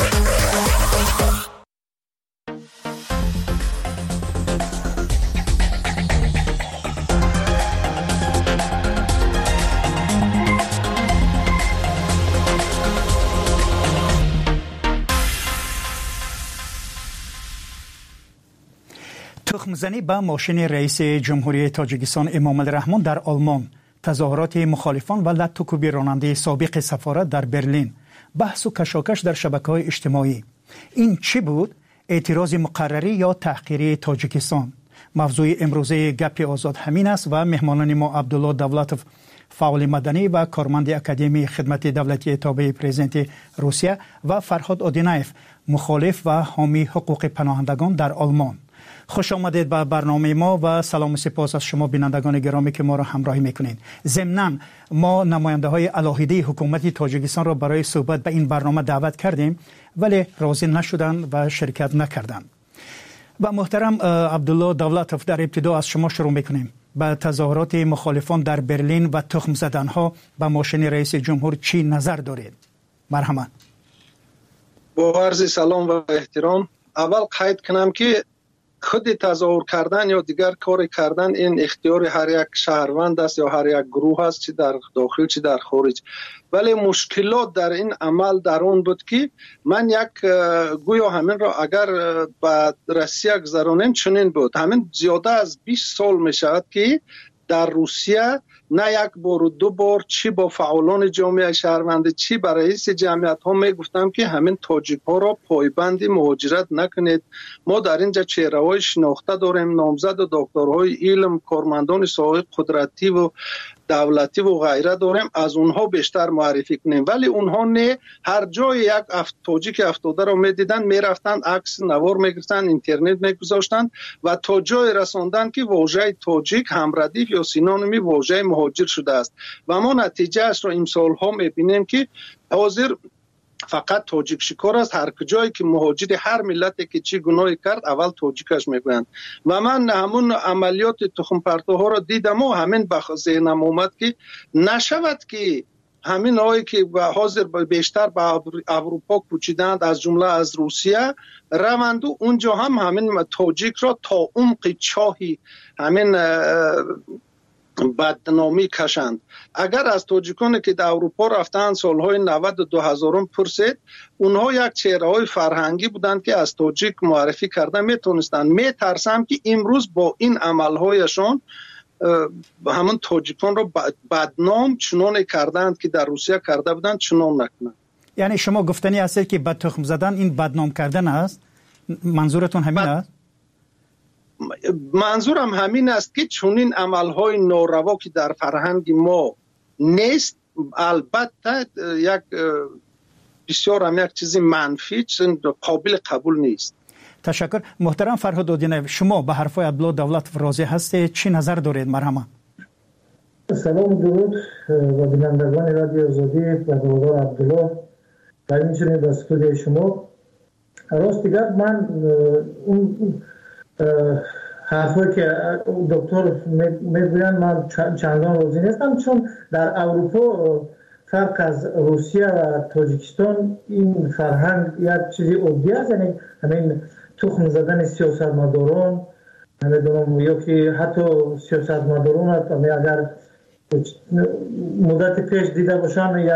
S5: تخمزنی به ماشین رئیس جمهوری تاجیکستان امام الرحمن در آلمان، تظاهرات مخالفان و لطوکوبی راننده سابق سفارت در برلین، بحث و کشاکش در شبکه‌های اجتماعی. این چی بود؟ اعتراض مقرری یا تحقیری تاجیکستان؟ موضوع امروزه گپ آزاد همین است و مهمانان ما عبدالله دولتوف، فعال مدنی و کارمند اکادمی خدمت دولتی تابع پرزیدنت روسیه، و فرهاد آدینایف، مخالف و حامی حقوق پناهندگان در آلمان. خوش آمدید به برنامه ما و سلام و سپاس از شما بینندگان گرامی که ما را همراهی میکنید. ضمناً ما نماینده های علاهیده حکومت تاجیکستان را برای صحبت به این برنامه دعوت کردیم ولی راضی نشدند و شرکت نکردند. و محترم عبدالله دولتوف، در ابتدا از شما شروع میکنیم. به تظاهرات مخالفان در برلین و تخم زدنها به ماشین رئیس جمهور چی نظر دارید؟ مرحبا.
S17: با عرض سلام و احترام، اول قید کنم که خود تظاهر کردن یا دیگر کار کردن این اختیار هر یک شهروند است یا هر یک گروه است، چه در داخل چه در خارج. ولی مشکلات در این عمل در اون بود که من یک گویا همین را اگر به روسیه گذرانیم چنین بود. همین زیاده از بیست سال می شود که در روسیه نه یک بار و دو بار چی با فعالان جامعه شهروند چی با رئیس جمعیت ها می گفتم که همین تاجیک ها را پایبند مهاجرت نکنید. ما در اینجا چهره های شناخته داریم، نامزد و دکترهای علم، کارمندان ساحه قدرتی و دولتی و غیره داریم، از اونها بیشتر معرفی کنیم. ولی اونها نه، هر جای یک افت تاجیک افتاده را میدیدن، میرفتن عکس نوار میگرفتن، اینترنت میگذاشتن و تا جای رساندن که واژه تاجیک هم ردیف یا سینونیمی واژه مهاجر شده است و ما نتیجه اش را امسال ها میبینیم که حاضر فقط تاجیک شکار است. هر جایی که مهاجر هر ملتی که چی گناهی کرد اول تاجیکش میگویند و من همون عملیات تخم پرتوها را دیدم و همین به ذهنم اومد که نشود که همین هایی که حاضر بیشتر به اروپا کوچیدند از جمله از روسیه روند و اونجا هم همین تاجیک را تا عمق چاهی همین بدنامی کشند. اگر از تاجیکانی که در اروپا رفتن سالهای نود و دو هزارم پرسید، اونها یک چهره‌های فرهنگی بودند که از تاجیک معرفی کردن میتونستند. میترسم که امروز با این عملهایشان همون تاجیکان رو بدنام چنان کردند که در روسیه کرده بودند چنان نکنند.
S5: یعنی شما گفتنی هست که بد تخم زدن این بدنام کردن است؟ منظورتون همین بد... است؟
S17: منظورم همین است که چنین عملهای ناروا که در فرهنگ ما نیست، البته یک بسیار هم یک چیزی منفی، قابل قبول نیست.
S5: تشکر. محترم فرهاد آدینایف، شما به حرفای عبدالله دولتوف راضی هستید؟ چی نظر دارید؟ مرحبا.
S18: سلام درود و بینندگان رادیو آزادی و دوادار عبدالله. و همچنین در استودیو شما. راست دیگر من اون حرفایی که دکتر میگوین من چندان راضی نیستم، چون در اروپا فرق از روسیه و تاجیکستان این فرهنگ یک چیزی عادی است، یعنی همین تخم زدن سیاستمداران، نمیدونم یا که حتی سیاستمداران اگر مدت پیش دیده باشن